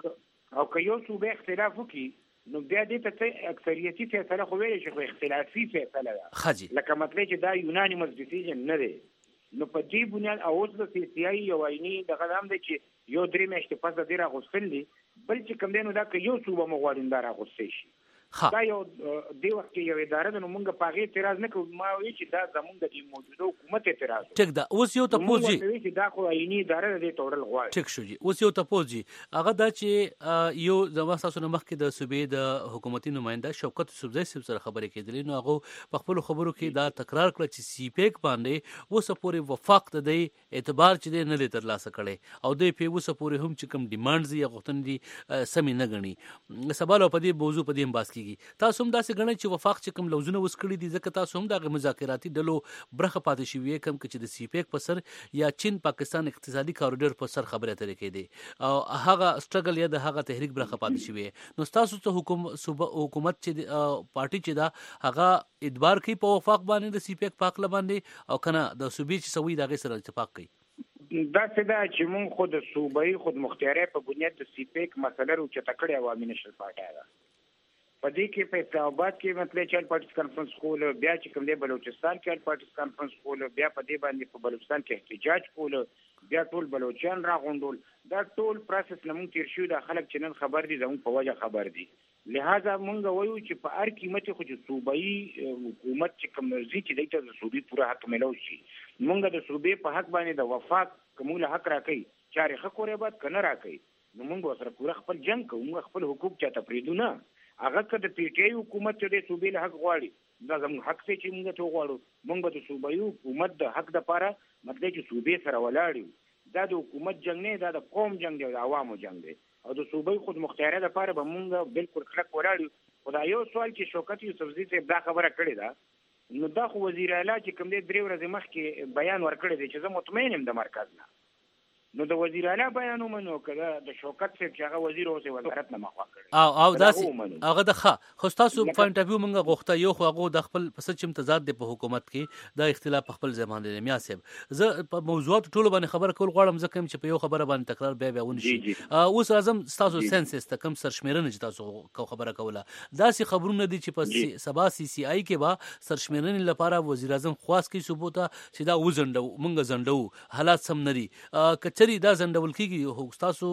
او او که یو صوبه اختلاف وکړي نو بیا دې ته اکثریتي فیصله خو ویل شي خو اختلافي فیصله ده لکه مطلب چې دا یونانیمس ډیسیژن نه دی نو په دې بنیاد اوس د سی سی آی یو عیني دغه هم دی چې یو درې میاشتې پس د دې راغوستل دي بل چې کوم دی نو دا که یو صوبه مغواړي دا راغوستل شي دا یو دی وخت یو اداره د موږ په هغه اعتراض نه کوو ما وی چې دا زموږ د موجوده حکومت اعتراض ټیک دا اوس یو تاسو جی چې دا خو عیني اداره د توړل غواړي ټیک شو جی اوس یو تاسو جی هغه دا چې یو زما تاسو نه مخکې د صوبې د حکومتي نماینده شوکت یوسفزئی صاحب سره خبرې کېدلې نو هغه په خپل خبرو کې دا تکرار کړ چې سی پیک باندې اوس پورې وفاق د اعتبار چې نه لري ترلاسه کړي او د پی اوس پورې هم چې کوم ډیمانډز یا غوښتنې دي سمې نه غني سوال په دې موضوع په دې باس کېږي تاسو هم داسې غنئ چې وفاق چې کوم لوزونه وسکړي دي ځکه تاسو هم دغه مذاکراتي ډلو برخه پاتې شوی کوم چې د سی پیک په سر یا چین پاکستان اقتصادي کاریډور په سر خبره ترې کېدي او هغه سټرګل یا د هغه تحریک برخه پاتې شوی نو تاسو ته حکومت حکومت چې پارټي چې دا هغه ادبار کوي په وفاق باندې د سی پیک پاک لباندې او کنه د صوبې چې سوي دغه سره اتفاق کوي دا څه دا چې مونږ خود صوبې خود مختاري په بنیاد د سی پیک مسله رو چې تکړه عوامي نشل پاټه ده په دې کې په اسلام آباد کې مطلب چې پارټیز کانفرنس کول بیا چې کوم دی بلوچستان کې پارټیز کانفرنس کول بیا په دې باندې په بلوچستان کې احتجاج کول بیا ټول بلوچستان راغونډول دا ټول پروسس لمون تیر شو د خلک چې نن خبر دي زموږ په وجه خبر دي لہذا مونږ وایو چې په هر قیمت خو چې صوبایي حکومت چې کوم ځي چې دایته د صوبې پوره حق ملو شي مونږ د صوبې په حق باندې د وفاق کومه حق راکې چاري حق کورې بعد کنه راکې نو مونږ سره پوره خپل جنگ کوو مونږ خپل حقوق چاته پریدو نه هغه که د پی ټی آی حکومت چې د صوبې له حق غواړي دا زموږ حق څه چې موږ ته غواړو موږ به د صوبایي حکومت د حق لپاره مطلب چې صوبې سره ولاړ دا د حکومت جنگ نه دا د قوم جنگ دی د عوامو جنگ دی او د صوبې خود مختاره لپاره به موږ بالکل کلک ولاړ خدای یو سوال چې شوکت یوسفزئی صاحب دا خبره کړې ده نو دا خو وزیر اعلی چې کوم دی درې ورځې مخکې بیان ورکړی دی چې زه مطمئن یم د مرکز نه نو د وزیر اعلی بیان ومنو کړه د شوکت صاحب چې هغه وزیر اوسه وزارت نه مخوا کړ او او داسې هغه د ښه خو تاسو پوینټ اف ویو مونږه غوښته یو خو هغه د خپل پس چې امتزاج دی په حکومت کې د اختلاف په خپل ځمان دی میا صاحب زه په موضوعات ټولو باندې خبر کول غواړم ځکه چې په یو خبره باندې تکرار بیا بیا ونشي اوس اعظم تاسو سنسس ته کم سرشمیرنه چې تاسو خبره کوله داسې خبرونه دي چې په سبا سی سی آی کې با سرشمیرنه لپاره وزیر اعظم خواست کی ثبوت چې دا وزندو مونږ زندو حالات سم نري کچري دا زندول کیږي هو تاسو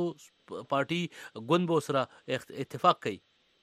پارټي ګوند بو سره اتفاق کوي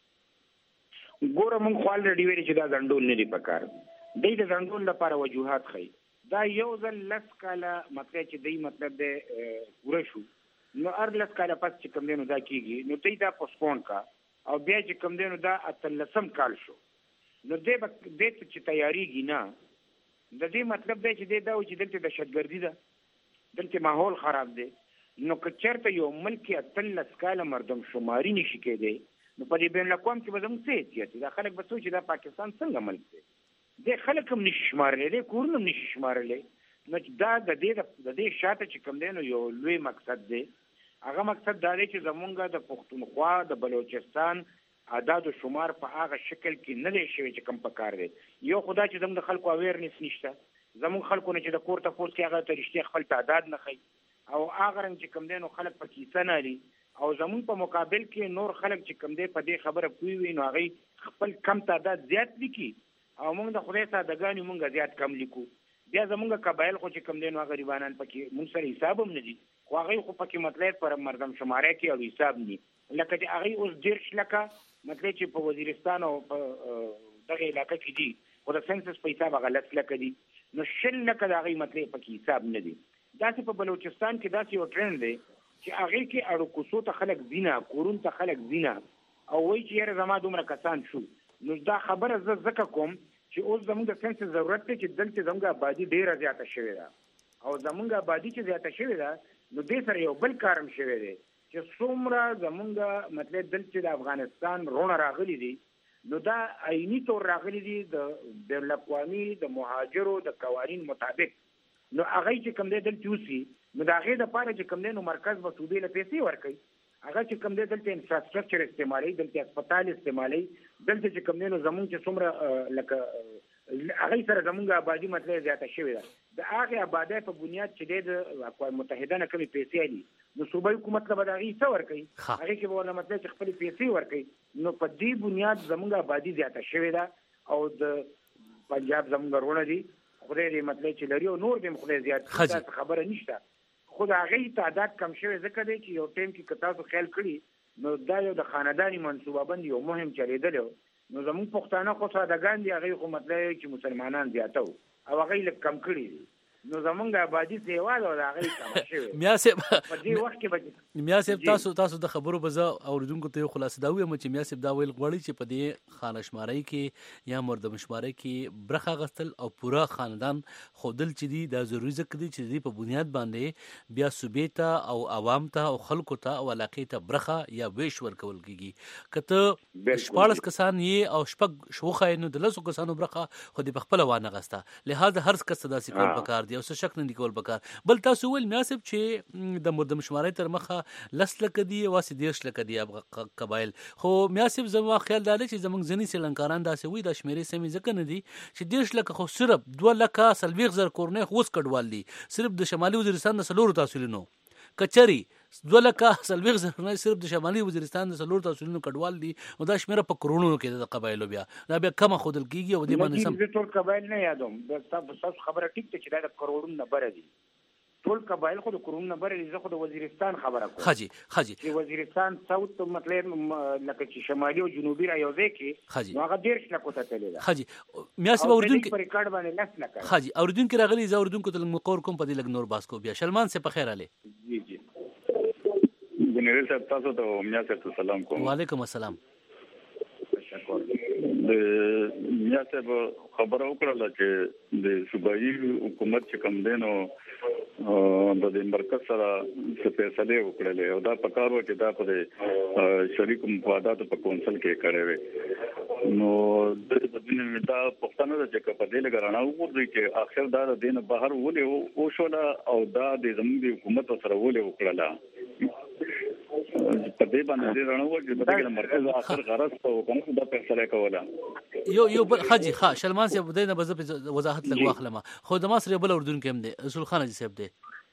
ګوره مونږ خو الریډي ویل چې دا زندول نه دی پکار دی د زندول لپاره وجوهات خي دا یو ځل لس کاله مطلب چې دی مطلب د پوره شو نو ار لس کاله پس چې کوم دینو دا کیږي نو دی دا پوسپون کا او بیا چې کوم دینو دا اتلسم کال شو نو دی به د چې تیاریږي نه د دې مطلب دی چې دا و چې دلته د شتګردي ده دلته ماحول خراب دی نو که چېرته یو ملک اتلس کاله مردم شماري نشي کېدی نو په دې بین الاقوام کې به زموږ څه احتیاط دا خلک به سوچي دا پاکستان څنګه ملک دی د خلک هم نشي شمارلی دی کورونه هم نشي شمارلی نو دا د دې د دې شاته چې کوم دی نو یو لوی مقصد دی هغه مقصد دا دی چې زمونږ د پښتونخوا د بلوچستان اعداد و شمار په هغه شکل کې نه دی شوی چې کوم پکار دی یو خدا چې زموږ د خلکو اویرنس نشته زموږ خلکو نه چې د کور تپوس کې هغه ته رښتیا خپل تعداد نه ښیي او هغه رنګ چې کوم دی نو خلک په کیسه نه لري او زموږ په مقابل کې نور خلک چې کوم دی په دې خبره پوه وي نو هغه خپل کم تعداد زیات لیکي او موږ د خدای سادهګانې موږ زیات کم لیکو بیا زموږ قبایل خو چې کوم دی نو غریبانان پکې موږ سره حساب هم نه دي خو هغه خو پکې مطلب پر مردم شماره کې او حساب نه لکه چې هغه اوس ډېر شلکه مطلب چې په وزیرستان او په دغه علاقې کې دي خو د سنسس په حساب غلط لکه دي نو شل لکه د هغه مطلب پکې حساب نه دي داسې په بلوچستان کې داسې یو ټرند دی چې هغه کې اړو کوڅو ته خلک زینا کورون ته خلک زینا او وایي چې یاره زما دومره کسان شو. نو دا خبره زه ځکه کوم چې اوس زموږ د ساينس ضرورت دی چې دلته زموږ آبادي ډیره زیاته شوې ده او زموږ آبادي چې زیاته شوې ده نو دې سره یو بل کارم شوی دی چې څومره زموږ مطلب دلته د افغانستان رونه راغلي دي نو دا عیني تور راغلي دي د بین الاقوامي د مهاجرو د قوانین مطابق. نو هغه چې کوم دی دلته اوسي نو د هغې دپاره چې کوم دی نو مرکز به صوبې له پیسې ورکوي. هغه چې کوم دی دلته انفراسټرکچر استعمالوي، دلته هسپتال استعمالوي، دلته چې کوم دی نو زموږ چې څومره لکه هغې سره زموږ آبادي مطلب زیاته شوې ده. د هغې آبادۍ په بنیاد چې دی د اقوام متحده نه کومې پیسې دي نو صوبایي حکومت له به د هغې څه ورکوي، هغې کې به ورله مطلب چې خپلې پیسې ورکوي. نو په دې بنیاد زموږ آبادي زیاته شوې ده او د پنجاب زموږ رونه دي خدای دې مطلب چې لري او نور دې خدای زیات کړي خبره نشته. خو د هغې تعداد کم شوی ځکه دی چې یو ټایم کې که تاسو خیال کړي نو دا یو د خانداني منصوبه بندي یو مهم چلېدلی و. نو زموږ پښتانه خو سادهګان دي، هغوی خو مطلب چې مسلمانان زیاته وو او هغوی لږ کم کړي دي. نو زمونږ آبادي سیوا ده او د هغې کمه شوې میا صاحب په دې وخت کې به میا صاحب تاسو تاسو د خبرو به زه اورېدونکو ته یو خلاصه دا ووایم چې میا صاحب دا ویل غواړي چې په دې خانهشمارۍ کې یا مردمشمارۍ کې برخه اخیستل او پوره خاندان ښودل چې دي دا ضروري ځکه دي چې د دې په بنیاد باندې بیا صوبې ته او عوام ته او خلکو ته او علاقې ته برخه یا ویش ورکول کېږي. که ته شپاړس کسان یې او شپږ شوخه یې نو د لسو کسانو برخه خو دې پخپله وانغسته، لهذا هر کس ته داسې کول پکار دي او څه شک نه دي کول پکار. بل تاسو ویل میا صاحب چې د مردمشمارۍ تر مخه لس لکه دي واسې دېرش لکه دي قبایل، خو میا صاحب زما خیال دا دی چې زموږ ځینې سریلنکاران داسې وایي دا شمېرې سمې ځکه نه دي چې دېرش لکه خو صرف دوه لکه څلوېښت زره کورنۍ خو اوس کډوال دي صرف د شمالي وزیرستان د څلورو تحصیلونو. کچري دوه لکه څلوېښت زره صرف د شمالي وزیرستان د څلورو تحصیلونو کډوال دي نو دا شمېره په کروڑونو کې د قبایلو بیا دا بیا کمه ښودل کېږي او دې باندې سم زه ټول قبایل نه یادوم. ستاسو خبره ټیک ده چې دا د کروڑونو نه بره دي، ټول قبایل خو د کروڑونو نه بره دي. زه خو د وزیرستان خبره کوم خاجي خاجي چې وزیرستان ساوت مطلب لکه چې شمالي او جنوبي را یو ځای کې نو هغه دېرش لکو ته تللی ده. خاجي میا صاحب اورېدونکي په ریکارډ باندې لس لکه خاجي اورېدونکي راغلي زه اورېدونکو ته لږ مقور کوم په دې لږ نور باس کو بیا شلمان صاحب په خیر راغلی. جی جی جنرال صاحب تاسو ته میا صاحب ته سلام کوم. وعلیکم السلام. د میا صاحب خبره وکړه چې د صوبایي حکومت چې کوم دی نو د مرکز سره څه فیصلې وکړلې او دا پکار و چې دا په شریکو مفاداتو په کونسل کې کړی وي. نو د دې دا پښتنه د چې په دې لګرانه وګورئ چې اخر دا د دین بهر ولې او شو او دا د زموږ حکومت سره ولې وکړله په دې باندې رانو چې په دې مرکز اخر غرض او کومه د فیصله کوله یو یو حاجی ښه شلمان صاحب دې نه بز وضاحت لګ واخلم خو د مصر بل اردن کې هم دی رسول خان جی صاحب دی.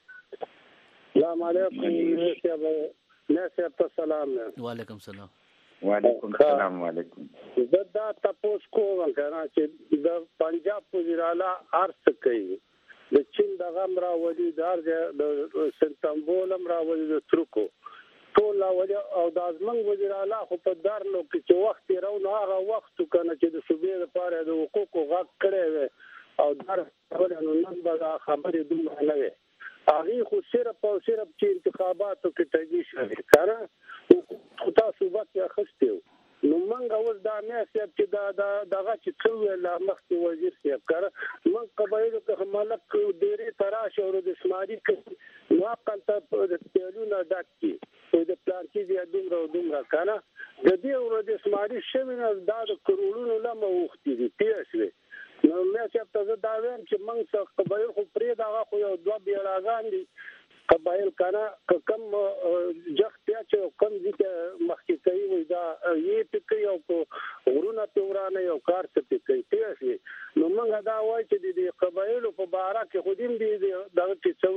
السلام علیکم ناصر السلام. وعلیکم السلام. وعلیکم السلام. وعلیکم. زه دا تاسو کوم کنه چې د پنجاب وزیر اعلی ارڅ کوي د چین د غم راولي د سنتنبول راولي د ترکو ټول راولي او د ازمن وزیر اعلی خو په دارلو کې چې وخت راو نه هغه وخت کنه چې د صوبې لپاره د حقوقو غږ کړی وي او در نو نن به خبرې دومره نه وي. هغه خو صرف او صرف چې انتخاباتو کې تګي شوی کنه خو تاسو وخت اخستیو نو منګه اوس دا نه سیب چې دا دغه چې څو لا مخکې وزیر سیب کړه من قبایلو کې ملک ډېری تراش او د شمالي کې نو خپل ته د تیلونو ډاکي او د پلان کې دی دومره دومره کنه د دې ورو د شمالي شمنه دا د کروڑونو لمه وختي دي پیښوي. نو مې چې تاسو دا وایم چې موږ څه قبایل خو پرې دا خو یو دوه بیراغان دي قبایل کنه کم جخت چې کم دي مخکې کوي وي دا یې پکې او ورونه تورانه یو کار څه پکې پیښوي. نو موږ دا وایي چې د قبایلو په باره کې خودیم دي دا چې څه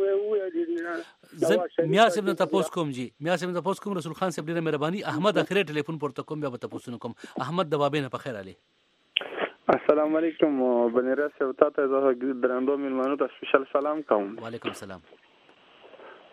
وایي میا صاحب ته تاسو کوم جی میا صاحب ته تاسو کوم رسول خان صاحب ډیره مهرباني احمد اخره ټلیفون پورته کوم بیا به تاسو کوم احمد د بابینه په خیر علي. السلام علیکم بنیرا صاحب ته زه درندو ملمنو ته سپیشل سلام کوم. وعلیکم السلام.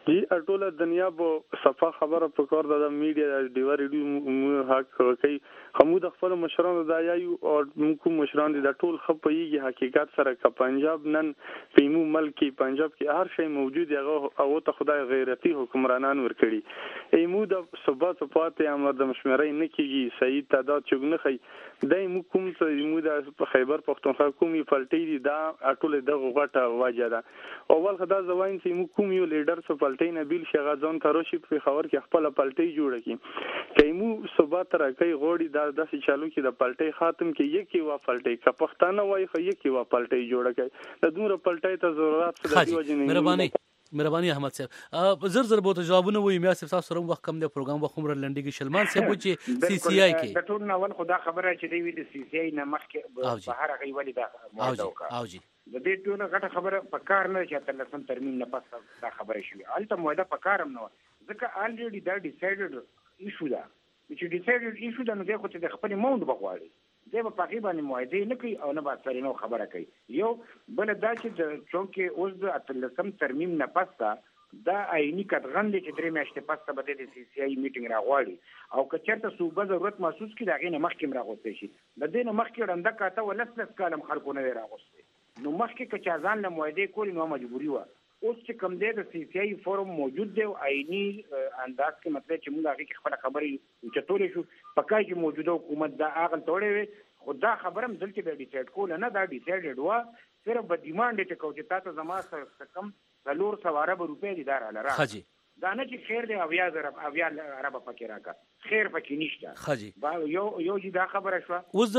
جی ټول دنیا په صفه خبره په کار د میډیا د ډیور ریډیو حق کوي همو د خپل مشرانو د یایو او موږ مشران د ټول خپيږي حقیقت سره ک پنجاب نن پیمو ملک پنجاب کې هر شی موجود هغه او ته خدای غیرتی حکمرانان ورکړي ایمو د ثبات پاتې امر د مشمري نه کیږي صحیح تعداد چګنه خي دای مو کوم څه ایمو د خیبر پختونخوا کومي پلټي دي دا ټول د غټه واجه ده اول خدای زواین چې مو کوم یو لیډر څه پلټي نبیل شغازان کاروشي په خبر کې خپل پلټي جوړه کی کایمو ثبات راکې غوړي دا داسې چالو کې د پلټي خاتم کې یکی وا پلټي ک پښتانه وای خو یکی وا پلټي جوړه کی د دومره پلټي ته ضرورت څه دی وجه نه مهرباني مهرباني احمد صاحب زر زر بوته جوابونه وي میا صاحب تاسو سره وخت کم دی پروګرام وخمر لنډي کې شلمان صاحب چې سی سی آی کې د ټول ناول خدا خبره چې دی وی د سی سی آی نه مخکې بهر غي ولې دا موضوع کا او جی د دې ټول غټه خبره په کار نه چې تل سم ترمیم نه پس دا خبره شوې الته موده په کارم نه ځکه الریډي دا ډیسایډډ ایشو دا چې ډیسایډډ ایشو دا نو د خو ته خپل مونډ بغواړي دا په پاکي باندې موعده نه کوي او نه با سره نو خبره کوي یو بل دا چې د چونکه اوس د تل سم ترمیم نه پس دا عیني کډغن دي چې درې میاشتې پس به د سی سی آی میټینګ راغواړي او که چېرته صوبه ضرورت محسوس کړي دا غي نه مخکې راغوستي شي د دې نه مخکې رنده کاته ولسلس کالم خلکو نه راغوستي نو مخکې که چا ځان له موعده کولی نو مجبوري و اوس چې کوم دی د سی سی آی فورم موجود دی او عیني انداز کې مطلب چې موږ هغه خپل خبرې چتولې شو پکای چې موجوده حکومت دا اغل توړې خدا خبرم دلته به ډیسایډ کول نه دا ډیسایډ و صرف به ډیماند ته کوي چې تاسو زما سره کم څلور سواره به روپې دي دار لاره خجی دا نه چې خیر دی اویا زره اویا عرب پکې راکا خیر پکې نشته خجی یو یو چې دا خبره شو اوس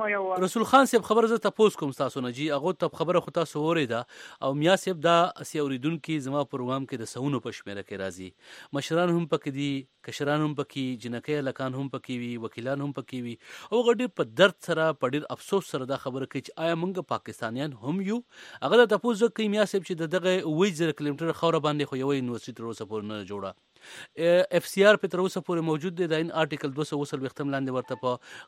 د رسول خان صاحب خبره زه تاسو کوم تاسو نه جی هغه ته خبره خو تاسو وریدا او میا صاحب دا اسی اوریدونکو زما پروګرام کې د سونو پښمنه کې راځي مشران هم پکې دي کشران هم پکې جنکې لکان هم پکې وي وکیلان هم پکې وي او غډي په درد سره په ډیر افسوس سره دا خبره کوي چې آیا موږ پاکستانیان هم یو هغه د تاسو کوي میا صاحب چې دغه وې زر کیلومتر خوره باندې خو یو یونیورسيټي تر اوسه پورې نه جوړه اف سی آر په تر اوسه پورې موجود دی د ان آرټیکل دوه سوه وسل وختم لاندې ورته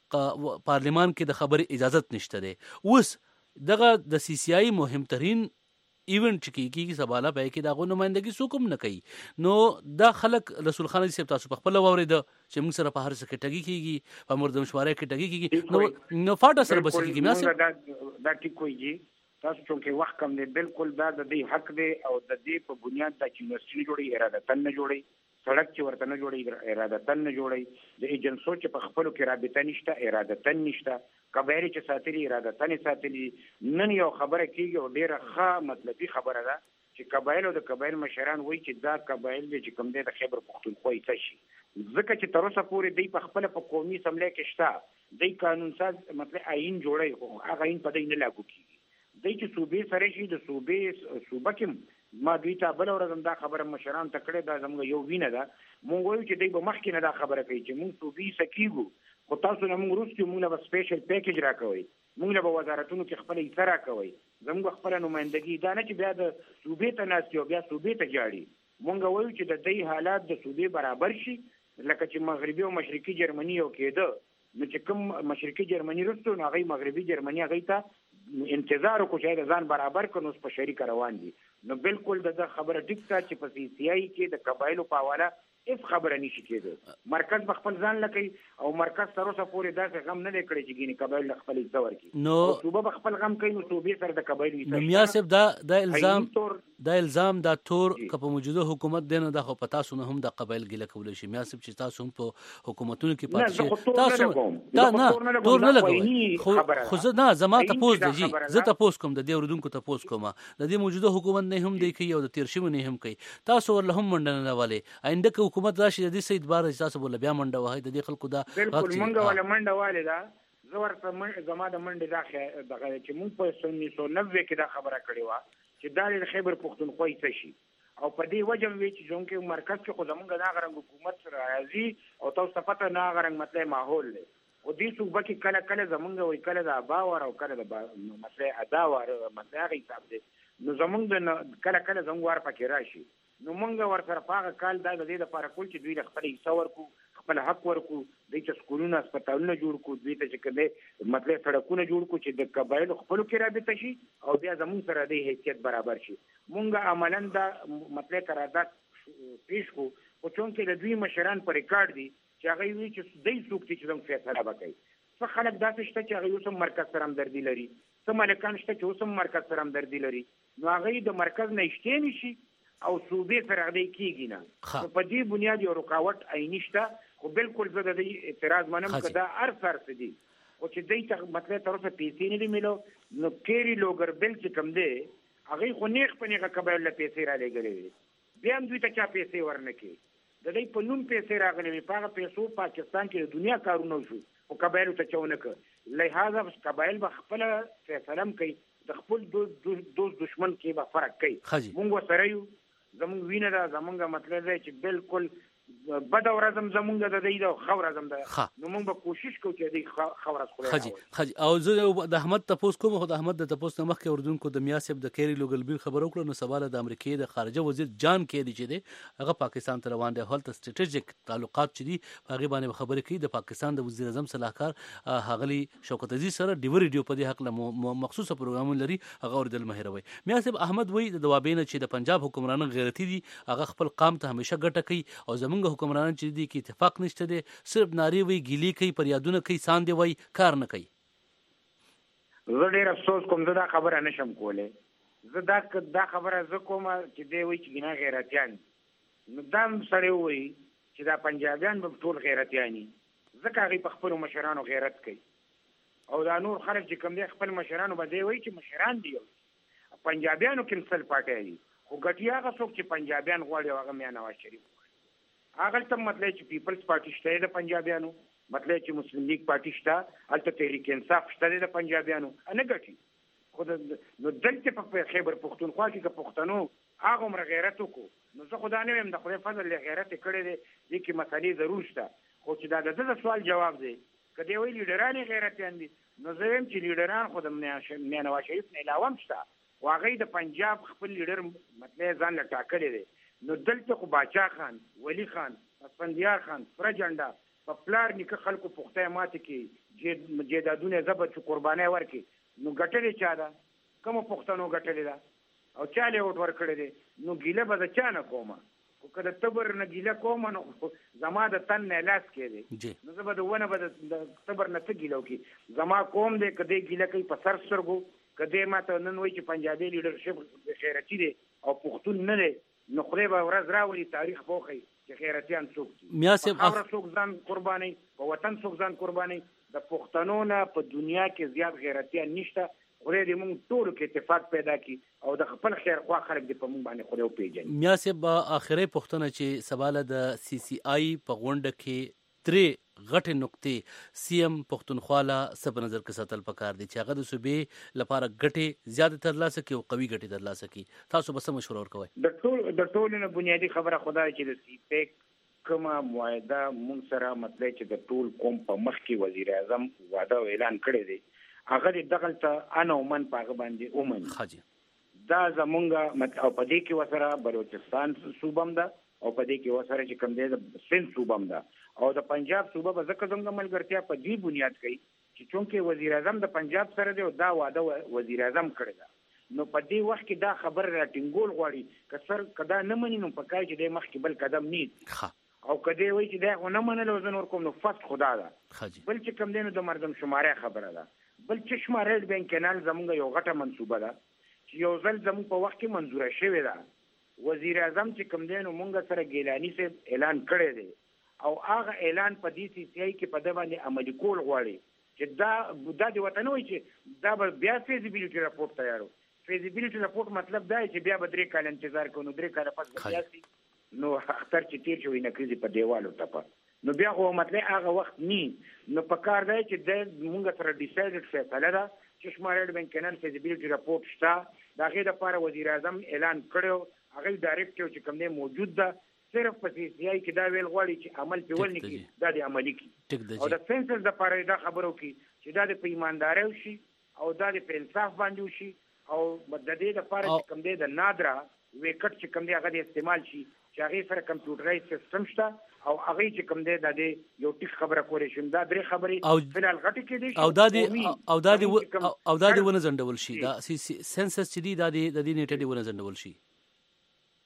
په پارلیمان کې د خبرې اجازه نشته دی اوس دغه د سی سی آی مهمترین ایونت چې کیږي سباله به کې دا غو نمائندګي سوکم نه کوي نو دا خلک رسول خان صاحب تاسو په خپل وورید چې موږ سره په هر څه کې ټګي کیږي په مردم شماره کې ټګي کیږي نو نو فاټا سره بس کیږي مې دا دا ټیک کوي تاسو چې وخت کم دی بالکل دا د دې حق دی او د دې په بنیاد د یونیورسيټي جوړي اراده تن نه جوړي سړک چې ورته نه جوړي اراده تن نه جوړي د ایجنسو چې په خپل کې رابطه نشته اراده تن نشته کبیر چې ساتلي اراده تن ساتلي نن یو خبره کیږي او ډیره ښه مطلبي خبره ده چې قبایل او د قبایل مشران وایي چې دا قبایل چې کوم دی د خیبر پختونخوا یې شي ځکه چې تر اوسه پورې دی په خپل په قومي سملې کې شته دی قانون ساز مطلب آئین جوړي خو هغه آئین په دې نه لاګو کیږي دی چې صوبې سره شي د صوبې صوبه کې ما دوی ته بل ورځم دا خبره مشران تکړه دا زموږ یو وینه ده مونږ وایو چې دی به مخکې نه دا خبره کوي چې مونږ صوبې سکیږو خو تاسو نه مونږ وروسته مونږ له سپیشل پیکیج راکوي مونږ له وزارتونو کې خپل ایسه راکوي زموږ خپل نمائندګي دا نه چې بیا د صوبې ته ناست یو بیا صوبې ته جاړي مونږ وایو چې د دې حالات د صوبې برابر شي لکه چې مغربي او مشرقي جرمني یو کېده نو چې کوم مشرقي جرمني رسټو نو هغه مغربي جرمني هغه ته انتظار کو چې ځان برابر کړي نو په شریک روان دي نو بالکل د خبره ټیک تا چې په سی سی آی کې د قبایلو په حواله هیڅ خبره نشي کېدو مرکز خپل ځان لکې او مرکز تر اوسه پورې داسې غم نه لري چې ګینه قبایل خپل ځور کی نو صوبه خپل غم کوي نو صوبې سره د قبایل نو میا صاحب دا د الزام دا الزام دا تور که په موجوده حکومت دینه د خو پتا سونه هم د قبایل ګله کول شي میا صاحب چې تاسو هم په حکومتونو کې پاتې شي تاسو دا نه تور نه لګوي خو خو زه نه زما ته پوز دی زه ته پوز کوم د دې وردونکو ته پوز کوم د دې موجوده حکومت نه هم دی کوي او د تیر شوی نه هم کوي تاسو ورله هم منډه نه والي آینده حکومت راشي د دې سید بار احساس بوله بیا منډه وای د دې خلکو دا بالکل منډه ولا منډه والي دا زور ته زما د منډه دا دغه چې مونږ په سن نولس سوه نوي کې دا خبره کړې و چې دا د خیبر پختونخوا یې شي او په دې وجه وی چې څنګه مرکز کې خو زمونږ د غرنګ حکومت راځي او تاسو پته نه غرنګ مطلب ماحول دی او دې صوبه کې کله کله زمونږ وی کله د باور او کله د مطلب اداور مطلب هغه حساب دی نو زمونږ د کله کله زموږ ور پکې راشي نو مونږ ورسره پاغه کال دا د دې لپاره کول چې دوی د خپل حصہ ورکو خپل حق ورکو د چې سکولونه هسپتالونه جوړ کو دوی ته چې کله مطلب سړکونه جوړ کو چې د قبایل خپل کې رابطه شي او بیا زموږ سره د حیثیت برابر شي مونږ عملاً دا مطلب قرارداد پیش کو او چون کې د دوی مشران پر ریکارډ دي چې هغه وی چې دای څوک چې څنګه فیصله وکړي. څه خلک داسې شته چې هغه اوس مرکز سره همدردي لري، څه ملکان شته چې اوس مرکز سره همدردي لري، نو هغه د مرکز نه شته نشي او صوبې سره غدي کیږي نه. په دې بنیاد یو رکاوټ عیني شته، خو بالکل زه د دې اعتراض منم چې دا هر سر څه دي او چې دای ته مطلب تر اوسه پیسې نه دي ملو، نو کېری لوګر بل چې کم دی هغه خو نیغ په نیغه قبایل له پیسې را لګلې، بیا هم دوی ته چا پیسې ورنکړي، د دې په نوم پیسې راغلي په هغه پیسو پاکستان کې د دنیا کارونه شو او قبایل ته چونه ک لہذا قبایل به خپل فیصله کوي، د خپل دوست دشمن کې به فرق کوي. مونږ سره یو زمونږ وینه دا زمونږ مطلب دی چې بالکل بد ورځم زمونږ د دې د خو ورځم دا نو موږ به کوشش کوو چې دې خو ورځ خو خجي خجي او زه د احمد تاسو کوم خو د احمد د تاسو مخ کې اردن کو د میاسب د کېری لوګلبي خبرو کړو نو سوال د امریکای د خارجه وزیر جان کېری چې دی هغه پاکستان ته روان دی، هلته سټریټیجیک تعلقات چې دي هغه باندې خبرې کوي. د پاکستان د وزیر اعظم صلاحکار هغلی شوکت عزیز سره ډیو ریډیو په دې حق له مخصوصه پروګرام لري، هغه اوردل مهروي. میاسب احمد وای د دوابین چې د پنجاب حکمرانان غیرتی دي هغه خپل قام ته همیشه ګټه کوي او زمونږ حکمرانان چې دي کې اتفاق نشته دي، صرف ناری وی ګیلی کوي، پریادونه کوي، سان دی وای، کار نه کوي. زه ډېر افسوس کوم زه دا خبره نشم کولی، زه دا دا خبره زه کوم چې دی وایي چې ګناه غیرتیان، نو دا هم سړی وایي چې دا پنجابیان به ټول غیرتیان وي، ځکه هغوی په خپلو مشرانو غیرت کوي او دا نور خلک چې کوم دی خپل مشرانو به دی وایي چې مشران دي. پنجابیانو کې مثل پاټی دي، خو ګټي هغه څوک چې پنجابیان غواړي هغه میا نواز شریف هغه ته مطلب چې پیپلز پارټي شته د پنجابیانو، مطلب چې مسلم لیگ پارټي شته، هلته تحریک انصاف شته د پنجابیانو، نه ګټي. خو نو دلته په خیبر پښتونخوا کې که پښتنو هغه عمر غیرت وکړو نو زه خو دا نه وایم د خدای فضل له غیرت یې کړی دی، دې کې مسلې ضرور شته، خو چې دا د ده د سوال جواب دی که دی وایي لیډران یې غیرتیان دي، نو زه وایم چې لیډران خو د میا نواز شریف نه علاوه هم شته، خو هغوی د پنجاب خپل لیډر مطلب ځان له ټاکلی دی. نو دلته خو باچا خان، ولی خان، اسفندیار خان، فرجنډا په پلار نیکه خلکو پخته ماته کې جیدادونه زبر چې قرباني ورکړي، نو ګټلې چا ده؟ کومو پښتنو ګټلې ده او چا له وټ ورکړی دی؟ نو ګیله به د چا نه کومه، خو که د تبر نه ګیله کومه نو زما د تن نه لاس کې دی، نو زه به د ونه به د تبر نه څه ګیله وکړي، زما قوم دی که دی ګیله کوي په سر سترګو، که دی ما ته نن وایي چې پنجابي لیډرشپ خیرتي دی او پښتون نه دی، نو خدای به ورځ راولي تاریخ پوخی چې خیرتیان څوک دي، په خاوره څوک ځان قرباني، په وطن څوک ځان قرباني. د پښتنو نه په دنیا کې زیات غیرتیان نشته، خدای دې موږ ټولو کې اتفاق پیدا کړي او د خپل خیر خوا خلک دې په موږ باندې خدای وپېژني. میاسب آخري پوښتنه چې سواله د سی سی آی په غونډه کې درې غټې نقطې سی ایم پښتونخوا له څه په نظر کې ساتل پکار دي چې هغه د صوبې لپاره ګټې زیاتې ترلاسه کړي او قوي ګټې ترلاسه کړي، تاسو به څه مشوره ورکوئ؟ د ټول د ټولو نه بنیادي خبره خدا چې د سی پیک کومه معاهده مونږ سره مطلب چې د ټول قوم په مخ کې وزیر اعظم وعده او اعلان کړی دی، هغه د دغلته انا ومن په هغه باندې ومني. دا زمونږ او په دې کې ورسره بلوچستان صوبه ده او په دې کې ورسره چې کوم دی د سند صوبه ده او د پنجاب صوبه به ځکه زموږ ملګرتیا په دې بنیاد کوي چې چونکې وزیر اعظم د پنجاب سره دی او دا واده وزیر اعظم کړی ده، نو په دې وخت کې دا خبر راټینګول غواړي که سر که دا نه مني نو پکار چې دی مخکې بل قدم نیت او که دی وایي چې دی خو نه منلو زه نور کوم نو فست خدا ده. بل چې کوم دی نو د مردم شمارۍ خبره ده. بل چشمه ریډ بینک کینال زموږ یو غټه منصوبه ده چې یو ځل زموږ په وخت کې منظوره شوې ده، وزیر اعظم چې کوم دی نو مونږ سره ګیلاني صاحب اعلان کړی دی او هغه اعلان په دې سی سی آی کې په ده باندې عملي کول غواړي چې دا دا د وطن وایي چې دا به بیا فیزیبیلیټي راپورټ تیارو. فیزیبیلیټي راپورټ مطلب دا چې بیا به درې کاله انتظار کوو، نو درې کاله پس به بیا سي، نو اختر چې تیر شوی نکریزي په دیوالو ټپه، نو بیا خو مطلب هغه وخت نی، نو په کار دی چې د مونږ سره ډیسایډډ فیصله ده چې شمارل بین کینل فیزیبیلیټي راپورټ شته، د هغې دپاره وزیر اعظم اعلان کړی، هغه ډایرکټ چې کوم دی موجود ده، صرف په سی سی آی کې دا ویل غواړي چې عمل پې ول نه کړي، دا د عملي کړي او د سنسس دپاره دا خبره وکړي چې دا د په ایماندارۍ وشي او دا د په انصاف باندې وشي او د دې دپاره چې کوم دی د نادره ویکټ چې کوم دی هغه د استعمال شي چې هغې سره کمپیوټرایز سیسټم شته او هغې چې کوم دی دا د یو ټیک خبره کولی شي. دا درې خبرې فلحال غټې کېدی شي او دا د او دا د او دا د ونه ځنډول شي، دا سنسس چې دی دا د دې نیټه دې ونه ځنډول شي.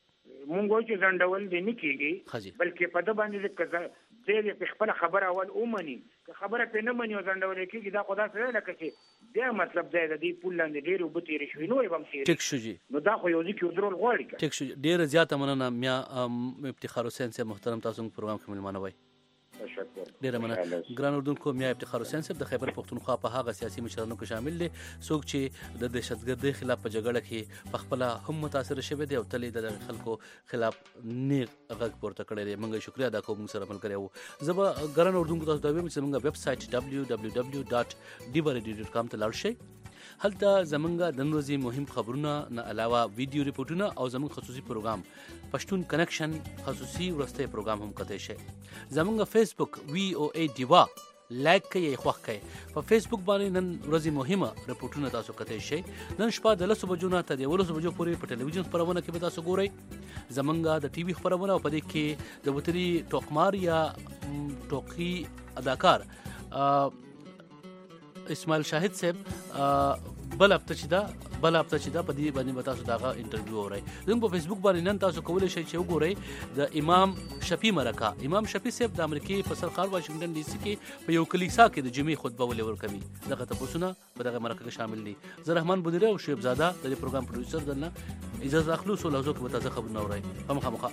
مونږ وایو چې ځنډول دې نه کیږي بلکې په د باندې دې په خپل خبره اول اومني که خبره په نه مني او ځنډول کیږي دا خدا سره لکه چې بیا مطلب دی د دې پول لاندې ډېر وبتې رشوي نو یې بم سي ټیک شو جی نو دا خو یو ځکه درول غواړي ټیک شو ډېر زیاته مننه میا افتخار حسین صاحب محترم تاسو پروګرام کې ملمانه وای تشکر ډیره مننه ګران اردوونکو میا افتخار حسین صاحب د خیبر پختونخوا په هغه سیاسي مشرانو کې شامل دي څوک چې د دهشتګردۍ خلاف په جګړه کې په خپل هم متاثر شوی دی او تلې د خلکو خلاف نیغ غږ پورته کړی دی موږ شکریا ادا کوو موږ سره عمل کړی زه به ګران اردوونکو تاسو ته وایم چې موږ ویب سټ دبليو دبليو دبليو ډاټ ډیوا ریډیو ډاټ کام ته لاړ شئ هلته زمونږ د ورځې مهم خبرونه نه علاوه ویډیو ریپورتونه او زمونږ خصوصي پروګرام پښتون کنیکشن خصوصي ورسته پروګرام هم کته شي زمونږ فیسبوک وی او ای ډیوا لایک کړئ خوښ کړئ په فیسبوک باندې نن ورځې مهمه ریپورتونه تاسو کته شي نن شپه د لسو بجو نه تر یولسو بجو پورې په ټلویزیون خبرونه کې به تاسو ګورئ زمونږ د ټي وي خبرونه په دې کې د وتري ټوکمار یا ټوکی اداکار اسماعیل شاهد صاحب بل هفته چې دا بل هفته چې دا په دې باندې تاسو داغه انټرویو اورئ زموږ په فیسبوک باندې نن تاسو کولای شئ چې وګورئ د امام شفیع مرکه امام شفیع صاحب د امریکای په سر ښار واشنگټن ډي سي کې په یو کلیسا کې د جمعې خطبه ولې ورکوي دغه تاسو په دغه مرکه کې شامل دي زه رحمان بودیره او شعیب زاده د دې پروګرام پروډوسر دلته اجازه اخلو سو لازم به تازه خبرونه اورئ هم خامخا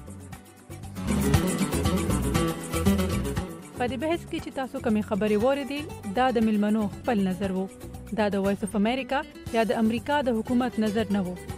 په دې بحث کې چې تاسو کومې خبرې واردې دا د ملمنو خپل نظر وو دا د وایس اف امریکا یا د امریکا د حکومت نظر نه وو